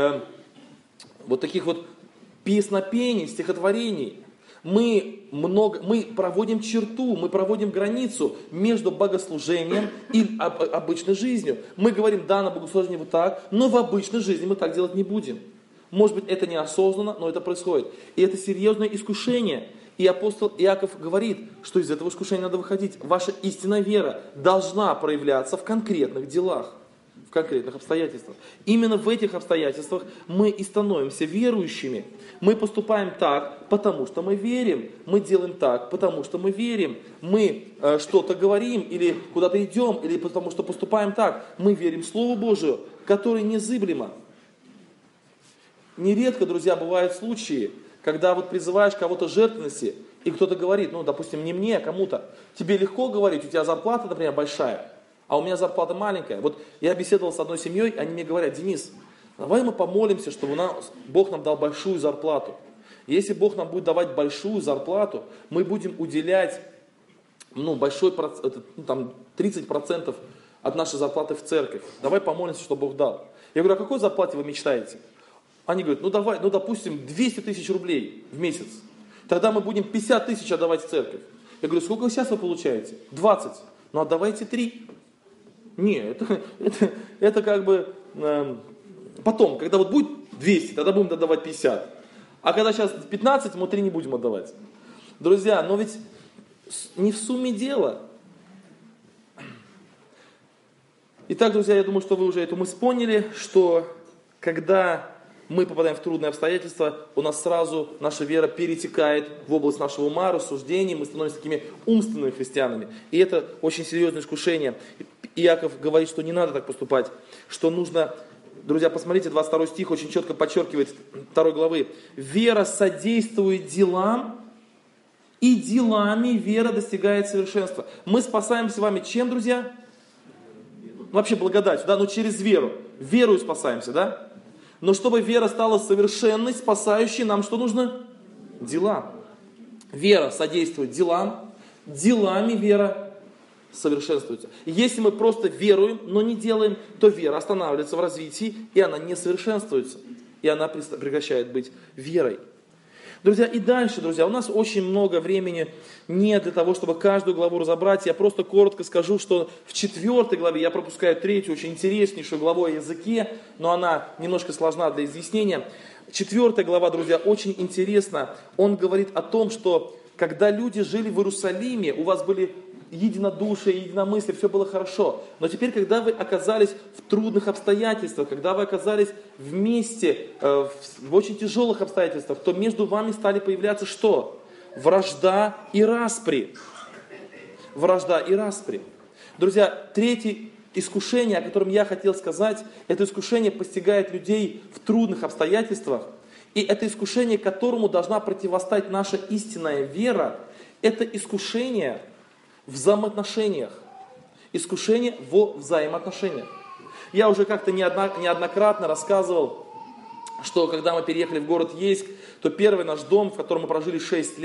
вот таких вот песнопений, стихотворений. Мы проводим черту, мы проводим границу между богослужением и обычной жизнью. Мы говорим, да, на богослужении вот так, но в обычной жизни мы так делать не будем. Может быть, это неосознанно, но это происходит. И это серьезное искушение. И апостол Иаков говорит, что из этого искушения надо выходить. Ваша истинная вера должна проявляться в конкретных делах, в конкретных обстоятельствах. Именно в этих обстоятельствах мы и становимся верующими. Мы поступаем так, потому что мы верим. Мы делаем так, потому что мы верим. Мы что-то говорим или куда-то идем, или потому что поступаем так. Мы верим Слову Божию, которое незыблемо. Нередко, друзья, бывают случаи, когда вот призываешь кого-то к жертвенности, и кто-то говорит, ну, допустим, не мне, а кому-то. Тебе легко говорить, у тебя зарплата, например, большая, а у меня зарплата маленькая. Вот я беседовал с одной семьей, они мне говорят, Денис, давай мы помолимся, чтобы Бог нам дал большую зарплату. Если Бог нам будет давать большую зарплату, мы будем уделять большой процент, там, 30% от нашей зарплаты в церковь. Давай помолимся, что Бог дал. Я говорю, о какой зарплате вы мечтаете? Они говорят, допустим, 200 тысяч рублей в месяц. Тогда мы будем 50 тысяч отдавать в церковь. Я говорю, сколько сейчас вы получаете? 20. Ну отдавайте 3. Не, это как бы потом, когда вот будет 200, тогда будем отдавать 50. А когда сейчас 15, мы 3 не будем отдавать. Друзья, но ведь не в сумме дело. Итак, друзья, я думаю, что вы уже эту мысль поняли, что когда мы попадаем в трудные обстоятельства, у нас сразу наша вера перетекает в область нашего ума, рассуждений, мы становимся такими умственными христианами. И это очень серьезное искушение. Иаков говорит, что не надо так поступать, что нужно, друзья, посмотрите, 22 стих очень четко подчеркивает 2 главы. Вера содействует делам, и делами вера достигает совершенства. Мы спасаемся с вами чем, друзья? Вообще благодатью, да, но через веру. Верою спасаемся, да? Но чтобы вера стала совершенной, спасающей, нам что нужно? Дела. Вера содействует делам, делами вера совершенствуется. Если мы просто веруем, но не делаем, то вера останавливается в развитии, и она не совершенствуется. И она прекращает быть верой. Друзья, и дальше, друзья, у нас очень много времени не для того, чтобы каждую главу разобрать. Я просто коротко скажу, что в 4 главе, я пропускаю 3-ю, очень интереснейшую главу о языке, но она немножко сложна для изъяснения. 4 глава, друзья, очень интересна. Он говорит о том, что когда люди жили в Иерусалиме, у вас были единодушие, единомыслие, все было хорошо. Но теперь, когда вы оказались в трудных обстоятельствах, когда вы оказались вместе в очень тяжелых обстоятельствах, то между вами стали появляться что? Вражда и распри. Вражда и распри. Друзья, 3-е искушение, о котором я хотел сказать, это искушение постигает людей в трудных обстоятельствах. И это искушение, которому должна противостоять наша истинная вера, это искушение в взаимоотношениях. Искушение во взаимоотношениях. Я уже как-то неоднократно рассказывал, что когда мы переехали в город Ейск, то первый наш дом, в котором мы прожили 6 лет,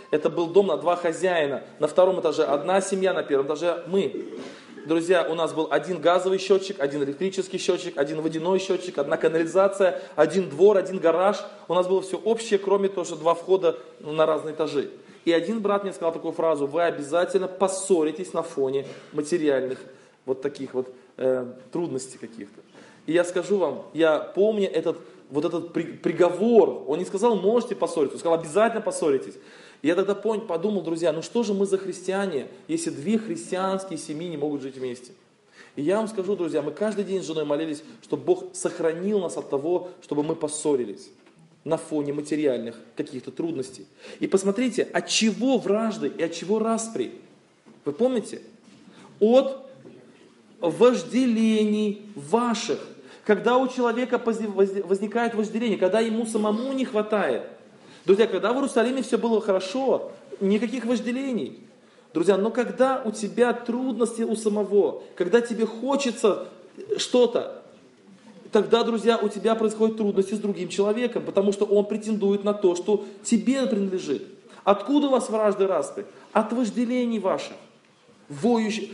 Это был дом на 2 хозяина. На 2-м этаже одна семья, на 1-м этаже мы. Друзья, у нас был 1 газовый счетчик, 1 электрический счетчик, 1 водяной счетчик, 1 канализация, 1 двор, 1 гараж. У нас было все общее, кроме того, что 2 входа на разные этажи. И один брат мне сказал такую фразу: вы обязательно поссоритесь на фоне материальных вот таких вот трудностей каких-то. И я скажу вам, я помню этот приговор. Он не сказал, можете поссориться, он сказал, обязательно поссоритесь. И я тогда подумал, друзья, ну что же мы за христиане, если 2 христианские семьи не могут жить вместе? И я вам скажу, друзья, мы каждый день с женой молились, чтобы Бог сохранил нас от того, чтобы мы поссорились на фоне материальных каких-то трудностей. И посмотрите, от чего вражды и от чего распри? Вы помните? От вожделений ваших. Когда у человека возникает вожделение, когда ему самому не хватает. Друзья, когда в Иерусалиме все было хорошо, никаких вожделений. Друзья, но когда у тебя трудности у самого, когда тебе хочется что-то, тогда, друзья, у тебя происходят трудности с другим человеком, потому что он претендует на то, что тебе принадлежит. Откуда у вас вражды и распри? От вожделений ваших, воюющих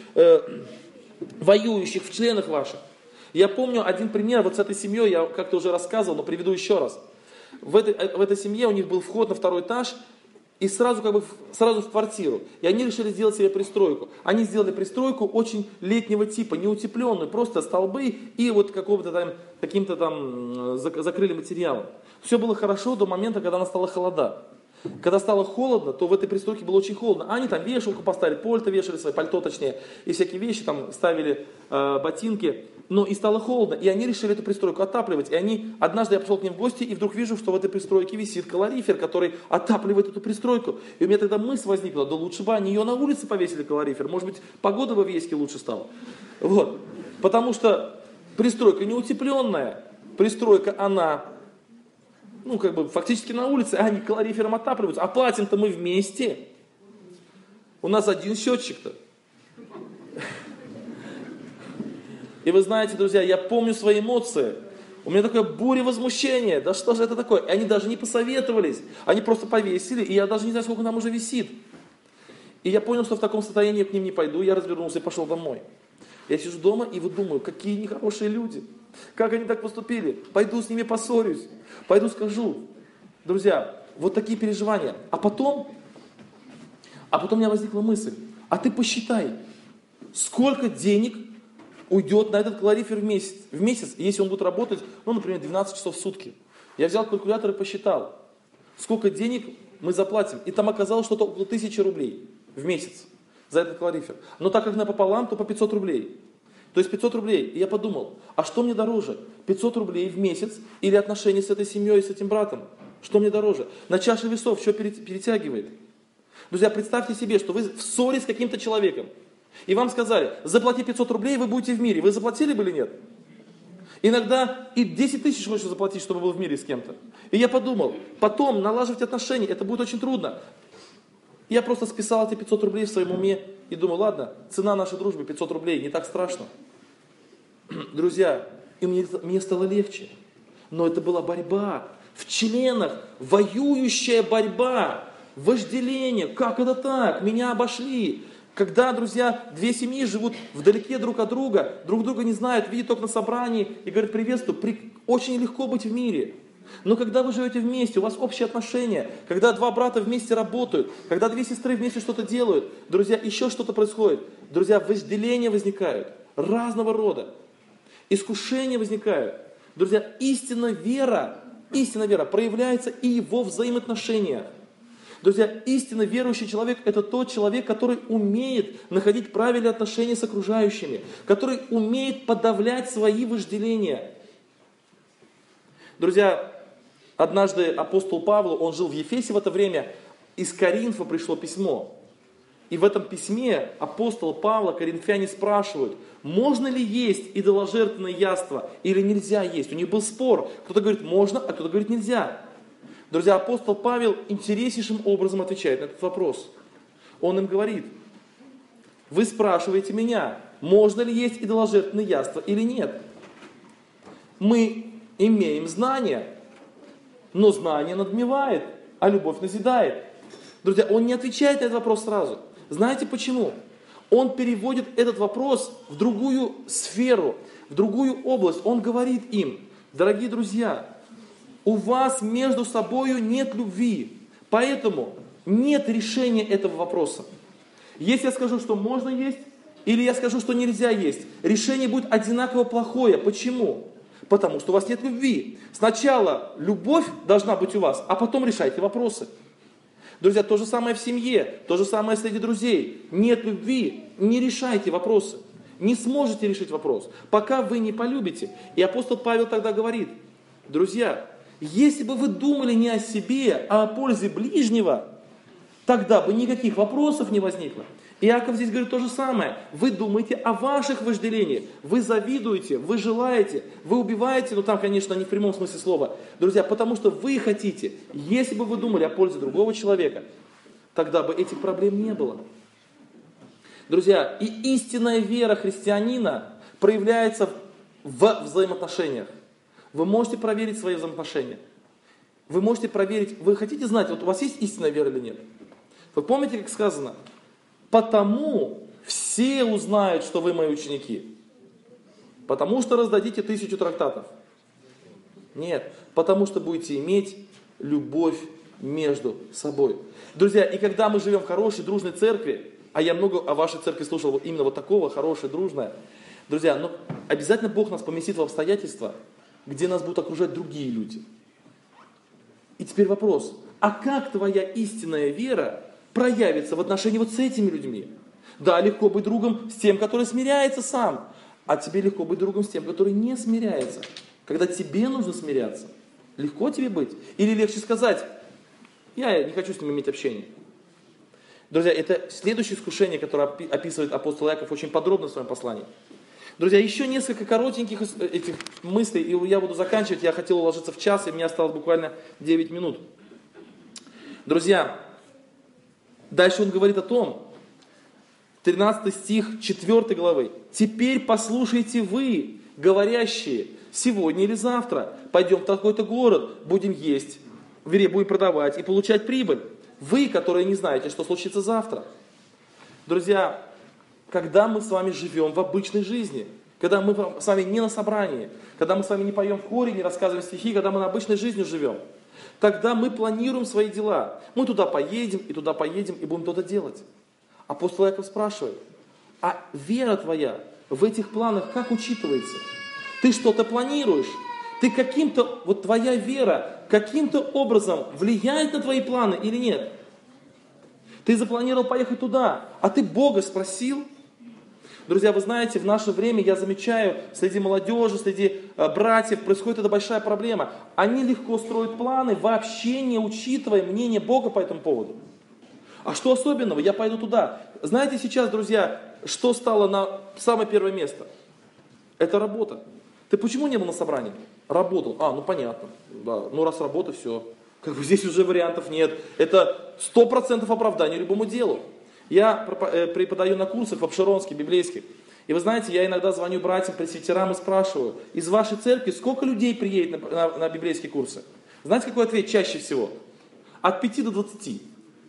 в членах ваших. Я помню один пример вот с этой семьей, я как-то уже рассказывал, но приведу еще раз. В этой семье у них был вход на 2-й этаж и сразу в квартиру. И они решили сделать себе пристройку. Они сделали пристройку очень летнего типа, не утепленную, просто столбы и вот каким-то там закрыли материалом. Все было хорошо до момента, когда настало холода. Когда стало холодно, то в этой пристройке было очень холодно. Они там вешалку поставили, пальто вешали, пальто точнее, и всякие вещи, там ставили ботинки. Но и стало холодно, и они решили эту пристройку отапливать. И однажды я пошел к ним в гости, и вдруг вижу, что в этой пристройке висит калорифер, который отапливает эту пристройку. И у меня тогда мысль возникла, да лучше бы они ее на улице повесили, калорифер. Может быть, погода бы в Ейске лучше стала. Вот. Потому что пристройка не утепленная, пристройка она... фактически на улице, а они калорифером отапливаются. А платим-то мы вместе. У нас 1 счетчик-то. И вы знаете, друзья, я помню свои эмоции. У меня такое буря возмущения. Да что же это такое? И они даже не посоветовались. Они просто повесили, и я даже не знаю, сколько там уже висит. И я понял, что в таком состоянии я к ним не пойду. Я развернулся и пошел домой. Я сижу дома и вот думаю, какие нехорошие люди. Как они так поступили? Пойду с ними поссорюсь. Пойду скажу. Друзья, вот такие переживания. А потом у меня возникла мысль. А ты посчитай, сколько денег уйдет на этот калорифер в месяц, если он будет работать, например, 12 часов в сутки. Я взял калькулятор и посчитал, сколько денег мы заплатим. И там оказалось что-то около 1000 рублей в месяц за этот калорифер. Но так как напополам, то по 500 рублей. То есть 500 рублей. И я подумал, а что мне дороже? 500 рублей в месяц или отношения с этой семьей, с этим братом? Что мне дороже? На чаше весов что перетягивает? Друзья, представьте себе, что вы в ссоре с каким-то человеком. И вам сказали, заплати 500 рублей, и вы будете в мире. Вы заплатили бы или нет? Иногда и 10 тысяч хочешь заплатить, чтобы был в мире с кем-то. И я подумал, потом налаживать отношения, это будет очень трудно. Я просто списал эти 500 рублей в своем уме и думаю, ладно, цена нашей дружбы 500 рублей, не так страшно. Друзья, и мне стало легче. Но это была борьба в членах, воюющая борьба, вожделение. Как это так? Меня обошли. Когда, друзья, 2 семьи живут вдалеке друг от друга не знают, видят только на собрании и говорят приветствую, очень легко быть в мире. Но когда вы живете вместе, у вас общие отношения, когда 2 брата вместе работают, когда 2 сестры вместе что-то делают, друзья, еще что-то происходит. Друзья, вожделения возникают, разного рода, искушения возникают. Друзья, истинная вера проявляется и во взаимоотношениях. Друзья, истинно верующий человек – это тот человек, который умеет находить правильные отношения с окружающими, который умеет подавлять свои вожделения. Друзья, однажды апостол Павел, он жил в Ефесе в это время, из Коринфа пришло письмо. И в этом письме апостол Павла коринфяне спрашивают, можно ли есть идоложертвенное яство или нельзя есть. У них был спор, кто-то говорит можно, а кто-то говорит нельзя. Друзья, апостол Павел интереснейшим образом отвечает на этот вопрос. Он им говорит, вы спрашиваете меня, можно ли есть идоложертвенное яство или нет. Мы имеем знания, но знание надмевает, а любовь назидает. Друзья, он не отвечает на этот вопрос сразу. Знаете почему? Он переводит этот вопрос в другую сферу, в другую область. Он говорит им: дорогие друзья, у вас между собой нет любви, поэтому нет решения этого вопроса. Если я скажу, что можно есть, или я скажу, что нельзя есть, решение будет одинаково плохое. Почему? Потому что у вас нет любви. Сначала любовь должна быть у вас, а потом решайте вопросы. Друзья, то же самое в семье, то же самое среди друзей. Нет любви, не решайте вопросы. Не сможете решить вопрос, пока вы не полюбите. И апостол Павел тогда говорит: друзья, если бы вы думали не о себе, а о пользе ближнего, тогда бы никаких вопросов не возникло. Иаков здесь говорит то же самое. Вы думаете о ваших вожделениях. Вы завидуете, вы желаете, вы убиваете, но там, конечно, не в прямом смысле слова. Друзья, потому что вы хотите. Если бы вы думали о пользе другого человека, тогда бы этих проблем не было. Друзья, и истинная вера христианина проявляется в взаимоотношениях. Вы можете проверить свои взаимоотношения. Вы можете проверить, вы хотите знать, вот у вас есть истинная вера или нет? Вы помните, как сказано? Потому все узнают, что вы мои ученики. Потому что раздадите 1000 трактатов. Нет, потому что будете иметь любовь между собой. Друзья, и когда мы живем в хорошей, дружной церкви, а я много о вашей церкви слушал именно вот такого, хорошая, дружная. Друзья, но обязательно Бог нас поместит в обстоятельства, где нас будут окружать другие люди. И теперь вопрос: а как твоя истинная вера проявится в отношении вот с этими людьми? Да, легко быть другом с тем, который смиряется сам, а тебе легко быть другом с тем, который не смиряется. Когда тебе нужно смиряться, легко тебе быть? Или легче сказать: я не хочу с ним иметь общение? Друзья, это следующее искушение, которое описывает апостол Иаков очень подробно в своем послании. Друзья, еще несколько коротеньких этих мыслей, и я буду заканчивать. Я хотел уложиться в час, и мне осталось буквально 9 минут. Друзья, дальше он говорит о том, 13 стих 4 главы. «Теперь послушайте вы, говорящие, сегодня или завтра пойдем в такой-то город, будем есть, будем продавать и получать прибыль. Вы, которые не знаете, что случится завтра». Друзья, когда мы с вами живем в обычной жизни, когда мы с вами не на собрании, когда мы с вами не поем в хоре, не рассказываем стихи, когда мы на обычной жизни живем, тогда мы планируем свои дела. Мы туда поедем, и будем что-то делать. Апостол Иаков спрашивает: а вера твоя в этих планах как учитывается? Ты что-то планируешь? Ты каким-то, вот твоя вера каким-то образом влияет на твои планы или нет? Ты запланировал поехать туда, а ты Бога спросил? Друзья, вы знаете, в наше время я замечаю, среди молодежи, среди братьев происходит эта большая проблема. Они легко строят планы, вообще не учитывая мнение Бога по этому поводу. А что особенного? Я пойду туда. Знаете сейчас, друзья, что стало на самое первое место? Это работа. Ты почему не был на собрании? Работал. Ну понятно. Да. Ну раз работа, все. Как бы здесь уже вариантов нет. Это 100% оправдание любому делу. Я преподаю на курсах в Обширонске, библейских. И вы знаете, я иногда звоню братьям, пресвитерам и спрашиваю: из вашей церкви сколько людей приедет на библейские курсы? Знаете, какой ответ чаще всего? От 5 до 20.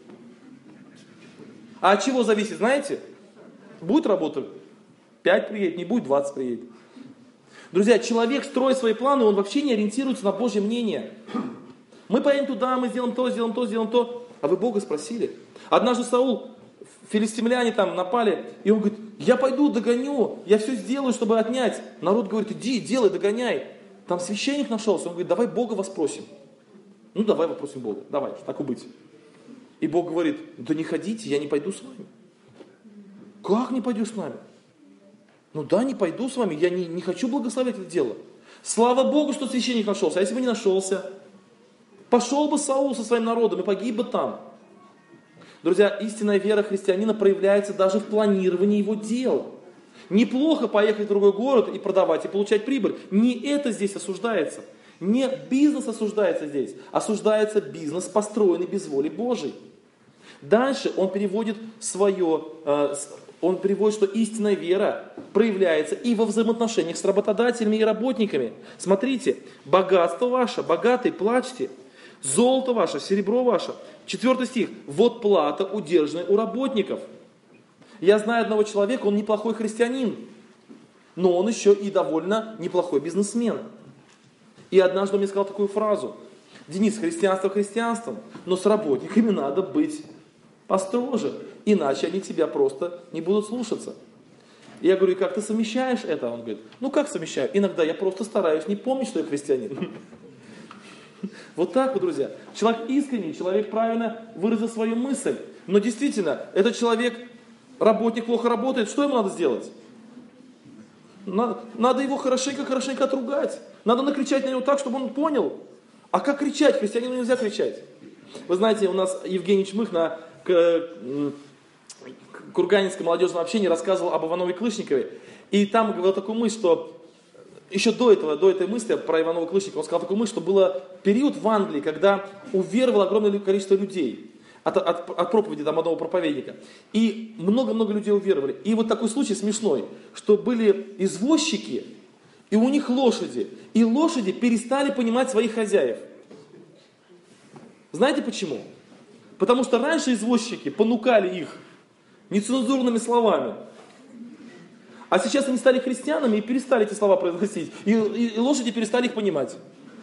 А от чего зависит, знаете? Будет работа, 5 приедет, не будет, 20 приедет. Друзья, человек строит свои планы, он вообще не ориентируется на Божье мнение. Мы поедем туда, мы сделаем то, сделаем то, сделаем то. А вы Бога спросили? Однажды Саул, филистимляне там напали, и он говорит: я пойду догоню, я все сделаю, чтобы отнять. Народ говорит: иди, делай, догоняй. Там священник нашелся, он говорит: давай Бога воспросим. Ну давай вопросим Бога, давай, так и быть. И Бог говорит: да не ходите, я не пойду с вами. Как не пойдешь с нами? Ну да, не пойду с вами, я не хочу благословить это дело. Слава Богу, что священник нашелся, а если бы не нашелся? Пошел бы Саул со своим народом и погиб бы там. Друзья, истинная вера христианина проявляется даже в планировании его дел. Неплохо поехать в другой город и продавать, и получать прибыль. Не это здесь осуждается. Не бизнес осуждается здесь. Осуждается бизнес, построенный без воли Божией. Дальше он переводит что истинная вера проявляется и во взаимоотношениях с работодателями и работниками. Смотрите, богатство ваше, богатый, плачьте. Золото ваше, серебро ваше. 4 стих. Вот плата, удержанная у работников. Я знаю одного человека, он неплохой христианин, но он еще и довольно неплохой бизнесмен. И однажды он мне сказал такую фразу: Денис, христианство христианством, но с работниками надо быть построже, иначе они тебя просто не будут слушаться. Я говорю, и как ты совмещаешь это? Он говорит, ну как совмещаю? Иногда я просто стараюсь не помнить, что я христианин. Вот так вот, друзья. Человек искренний, человек правильно выразил свою мысль. Но действительно, этот человек, работник плохо работает, что ему надо сделать? Надо его хорошенько отругать. Надо накричать на него так, чтобы он понял. А как кричать? Христианину нельзя кричать. Вы знаете, у нас Евгений Чмых на Курганинском молодежном общении рассказывал об Иванове Клышникове. И там говорил такую мысль, что еще до этой мысли про Иванова Клышникова, он сказал такую мысль, что был период в Англии, когда уверовало огромное количество людей от проповеди там, одного проповедника. И много-много людей уверовали. И вот такой случай смешной, что были извозчики, и у них лошади. И лошади перестали понимать своих хозяев. Знаете почему? Потому что раньше извозчики понукали их нецензурными словами. А сейчас они стали христианами и перестали эти слова произносить. И лошади перестали их понимать.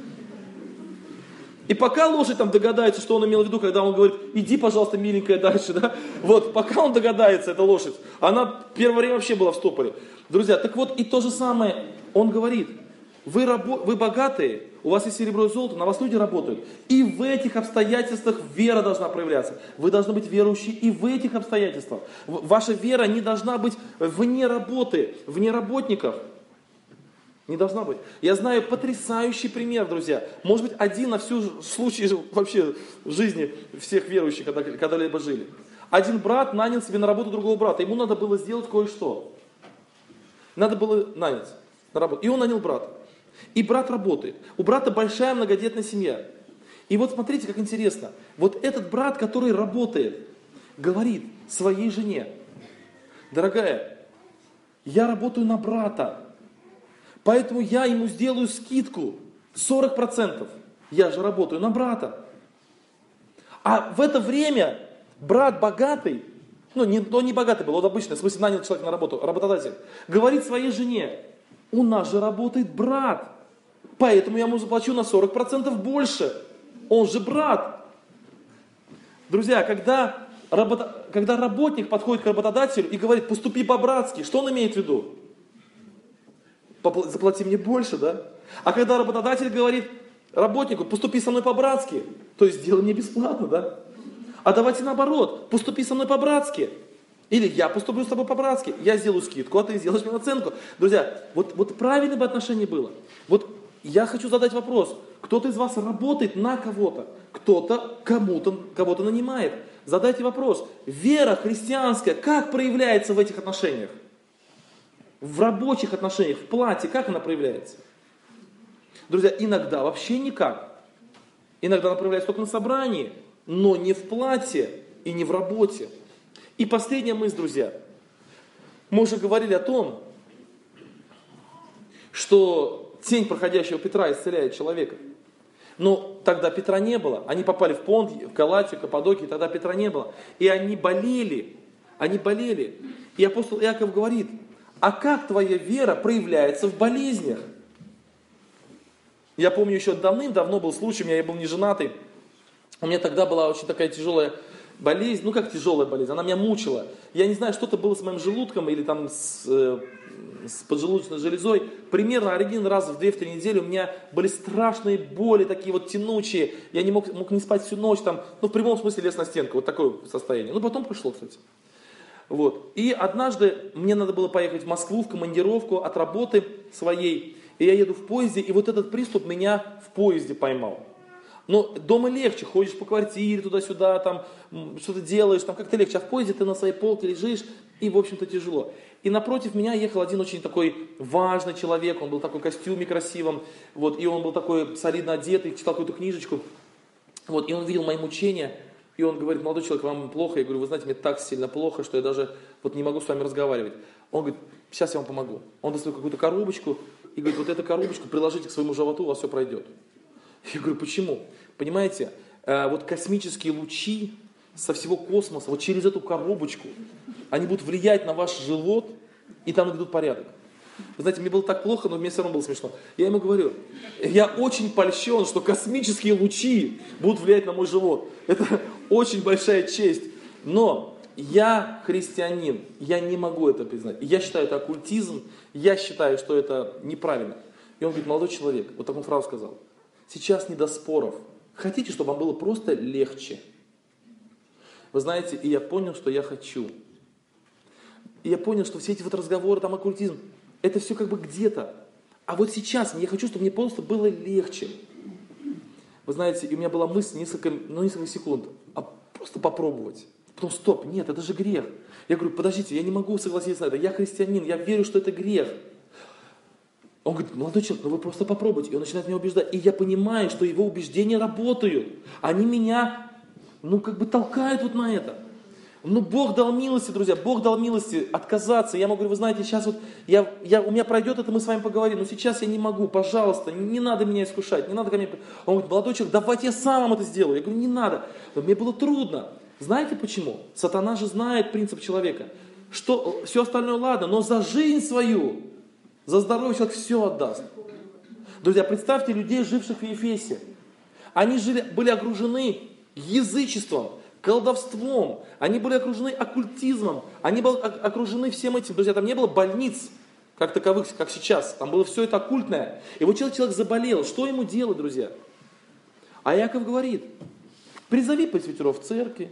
И пока лошадь там догадается, что он имел в виду, когда он говорит, иди, пожалуйста, миленькая, дальше, да? Вот, пока он догадается, эта лошадь, она первое время вообще была в стопоре. Друзья, так вот, и то же самое он говорит. Вы богатые, у вас есть серебро и золото, на вас люди работают. И в этих обстоятельствах вера должна проявляться. Вы должны быть верующие и в этих обстоятельствах. Ваша вера не должна быть вне работы, вне работников. Не должна быть. Я знаю потрясающий пример, друзья. Может быть, один на всю случай вообще жизни всех верующих, когда-либо жили. Один брат нанял себе на работу другого брата. Ему надо было сделать кое-что. Надо было нанять на работу. И он нанял брата. И брат работает. У брата большая многодетная семья. И вот смотрите, как интересно. Вот этот брат, который работает, говорит своей жене: дорогая, я работаю на брата, поэтому я ему сделаю скидку 40%. Я же работаю на брата. А в это время брат богатый, он не богатый был, он обычный, в смысле нанял человека на работу, работодатель, говорит своей жене: у нас же работает брат, поэтому я ему заплачу на 40% больше. Он же брат. Друзья, когда работник подходит к работодателю и говорит: поступи по-братски, что он имеет в виду? Заплати мне больше, да? А когда работодатель говорит работнику: поступи со мной по-братски, то есть сделай мне бесплатно, да? А давайте наоборот, поступи со мной по-братски. Или я поступлю с тобой по-братски, я сделаю скидку, а ты сделаешь мне наценку. Друзья, вот правильное бы отношение было. Вот я хочу задать вопрос. Кто-то из вас работает на кого-то, кто-то кого-то нанимает. Задайте вопрос. Вера христианская как проявляется в этих отношениях? В рабочих отношениях, в плате, как она проявляется? Друзья, иногда вообще никак. Иногда она проявляется только на собрании, но не в плате и не в работе. И последняя мысль, друзья. Мы уже говорили о том, что тень проходящего Петра исцеляет человека. Но тогда Петра не было. Они попали в Понт, в Галатию, Каппадокию, тогда Петра не было. И они болели. И апостол Иаков говорит: а как твоя вера проявляется в болезнях? Я помню, еще давным-давно был случай, я был не женатый. У меня тогда была очень такая тяжелая болезнь, как тяжелая болезнь, она меня мучила. Я не знаю, что-то было с моим желудком или там с поджелудочной железой. Примерно один раз в 2-3 недели у меня были страшные боли, такие вот тянучие. Я не мог не спать всю ночь, в прямом смысле лез на стенку, вот такое состояние. Потом пришло, кстати. Вот. И однажды мне надо было поехать в Москву в командировку от работы своей. И я еду в поезде, и вот этот приступ меня в поезде поймал. Но дома легче, ходишь по квартире туда-сюда, там что-то делаешь, там как-то легче. А в поезде ты на своей полке лежишь, и в общем-то тяжело. И напротив меня ехал один очень такой важный человек, он был в такой костюме красивом, и он был такой солидно одетый, читал какую-то книжечку. И он видел мои мучения, и он говорит: молодой человек, вам плохо? Я говорю: вы знаете, мне так сильно плохо, что я даже не могу с вами разговаривать. Он говорит: сейчас я вам помогу. Он достает какую-то коробочку и говорит: вот эту коробочку приложите к своему животу, у вас все пройдет. Я говорю: почему? Понимаете, вот космические лучи со всего космоса, вот через эту коробочку, они будут влиять на ваш живот, и там наведут порядок. Вы знаете, мне было так плохо, но мне все равно было смешно. Я ему говорю, я очень польщен, что космические лучи будут влиять на мой живот. Это очень большая честь. Но я христианин, я не могу это признать. Я считаю это оккультизм, я считаю, что это неправильно. И он говорит, молодой человек, вот такую фразу сказал, сейчас не до споров. Хотите, чтобы вам было просто легче? Вы знаете, и я понял, что я хочу. И я понял, что все эти вот разговоры, там оккультизм, это все как бы где-то. А вот сейчас я хочу, чтобы мне просто было легче. Вы знаете, и у меня была мысль несколько секунд, а просто попробовать. Потом, стоп, нет, это же грех. Я говорю, подождите, я не могу согласиться на это, я христианин, я верю, что это грех. Он говорит, молодой человек, ну вы просто попробуйте. И он начинает меня убеждать. И я понимаю, что его убеждения работают. Они меня, толкают вот на это. Но Бог дал милости, друзья, Бог дал милости отказаться. Я ему говорю, вы знаете, сейчас вот у меня пройдет это, мы с вами поговорим, но сейчас я не могу, пожалуйста, не надо меня искушать, не надо ко мне. Он говорит, молодой человек, давайте я сам вам это сделаю. Я говорю, не надо. Но мне было трудно. Знаете почему? Сатана же знает принцип человека. Что все остальное ладно, но за жизнь свою, за здоровье человек все отдаст. Друзья, представьте людей, живших в Ефесе. Они были окружены язычеством, колдовством, они были окружены оккультизмом, они были окружены всем этим. Друзья, там не было больниц, как таковых, как сейчас. Там было все это оккультное. И вот человек заболел. Что ему делать, друзья? А Иаков говорит, призови пресвитеров в церкви,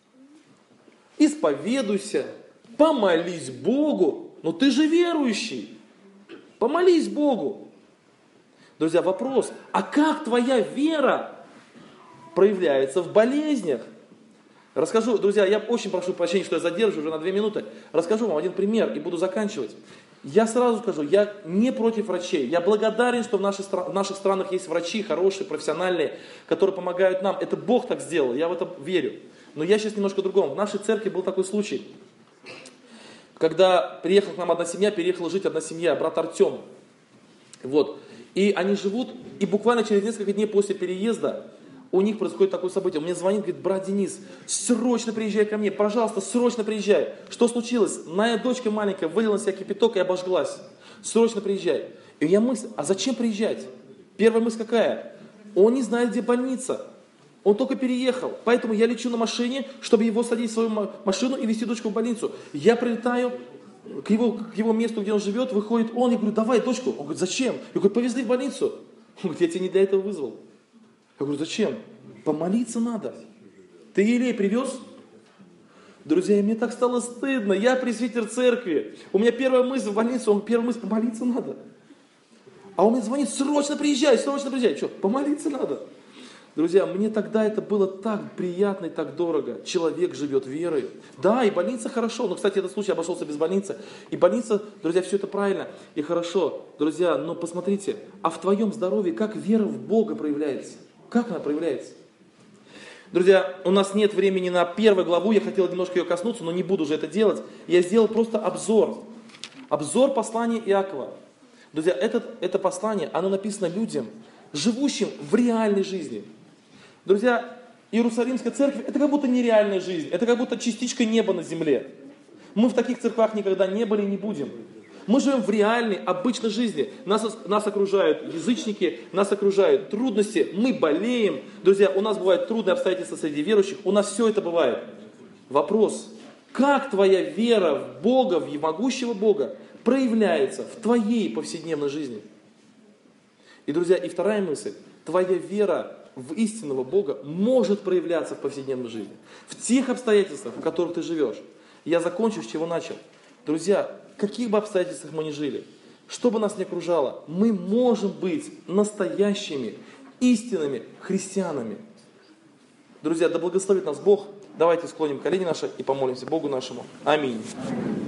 исповедуйся, помолись Богу. Ну ты же верующий. Помолись Богу. Друзья, вопрос, а как твоя вера проявляется в болезнях? Расскажу, друзья, я очень прошу прощения, что я задерживаю уже на 2 минуты. Расскажу вам один пример и буду заканчивать. Я сразу скажу, я не против врачей. Я благодарен, что в наших странах есть врачи хорошие, профессиональные, которые помогают нам. Это Бог так сделал, я в это верю. Но я сейчас немножко о другом. В нашей церкви был такой случай, когда приехала к нам одна семья, переехала жить одна семья, брат Артем. Вот. И они живут, и буквально через несколько дней после переезда у них происходит такое событие. Он мне звонит, говорит, брат Денис, срочно приезжай ко мне, пожалуйста, срочно приезжай. Что случилось? Моя дочка маленькая вылила на себя кипяток и обожглась. Срочно приезжай. И я мысль, а зачем приезжать? Первая мысль какая? Он не знает, где больница. Он только переехал. Поэтому я лечу на машине, чтобы его садить в свою машину и везти дочку в больницу. Я прилетаю к его месту, где он живет, выходит он, я говорю, давай дочку. Он говорит, зачем? Я говорю, повезли в больницу. Он говорит, я тебя не для этого вызвал. Я говорю, зачем? Помолиться надо. Ты елей привез? Друзья, мне так стало стыдно. Я пресвитер церкви. У меня первая мысль в больницу, первая мысль, помолиться надо. А он мне звонит, срочно приезжай. Что, помолиться надо? Друзья, мне тогда это было так приятно и так дорого. Человек живет верой. Да, и больница хорошо. Но, кстати, этот случай обошелся без больницы. И больница, друзья, все это правильно и хорошо. Друзья, но посмотрите, а в твоем здоровье как вера в Бога проявляется? Как она проявляется? Друзья, у нас нет времени на 1 главу. Я хотел немножко ее коснуться, но не буду уже это делать. Я сделал просто обзор. Обзор послания Иакова. Друзья, это послание, оно написано людям, живущим в реальной жизни. Друзья, Иерусалимская церковь, это как будто нереальная жизнь, это как будто частичка неба на земле. Мы в таких церквах никогда не были и не будем. Мы живем в реальной, обычной жизни. Нас окружают язычники, нас окружают трудности, мы болеем. Друзья, у нас бывают трудные обстоятельства среди верующих, у нас все это бывает. Вопрос, как твоя вера в Бога, в могущего Бога проявляется в твоей повседневной жизни? И, друзья, и вторая мысль, твоя вера в истинного Бога может проявляться в повседневной жизни. В тех обстоятельствах, в которых ты живешь. Я закончу, с чего начал. Друзья, в каких бы обстоятельствах мы ни жили, что бы нас ни окружало, мы можем быть настоящими, истинными христианами. Друзья, да благословит нас Бог. Давайте склоним колени наши и помолимся Богу нашему. Аминь.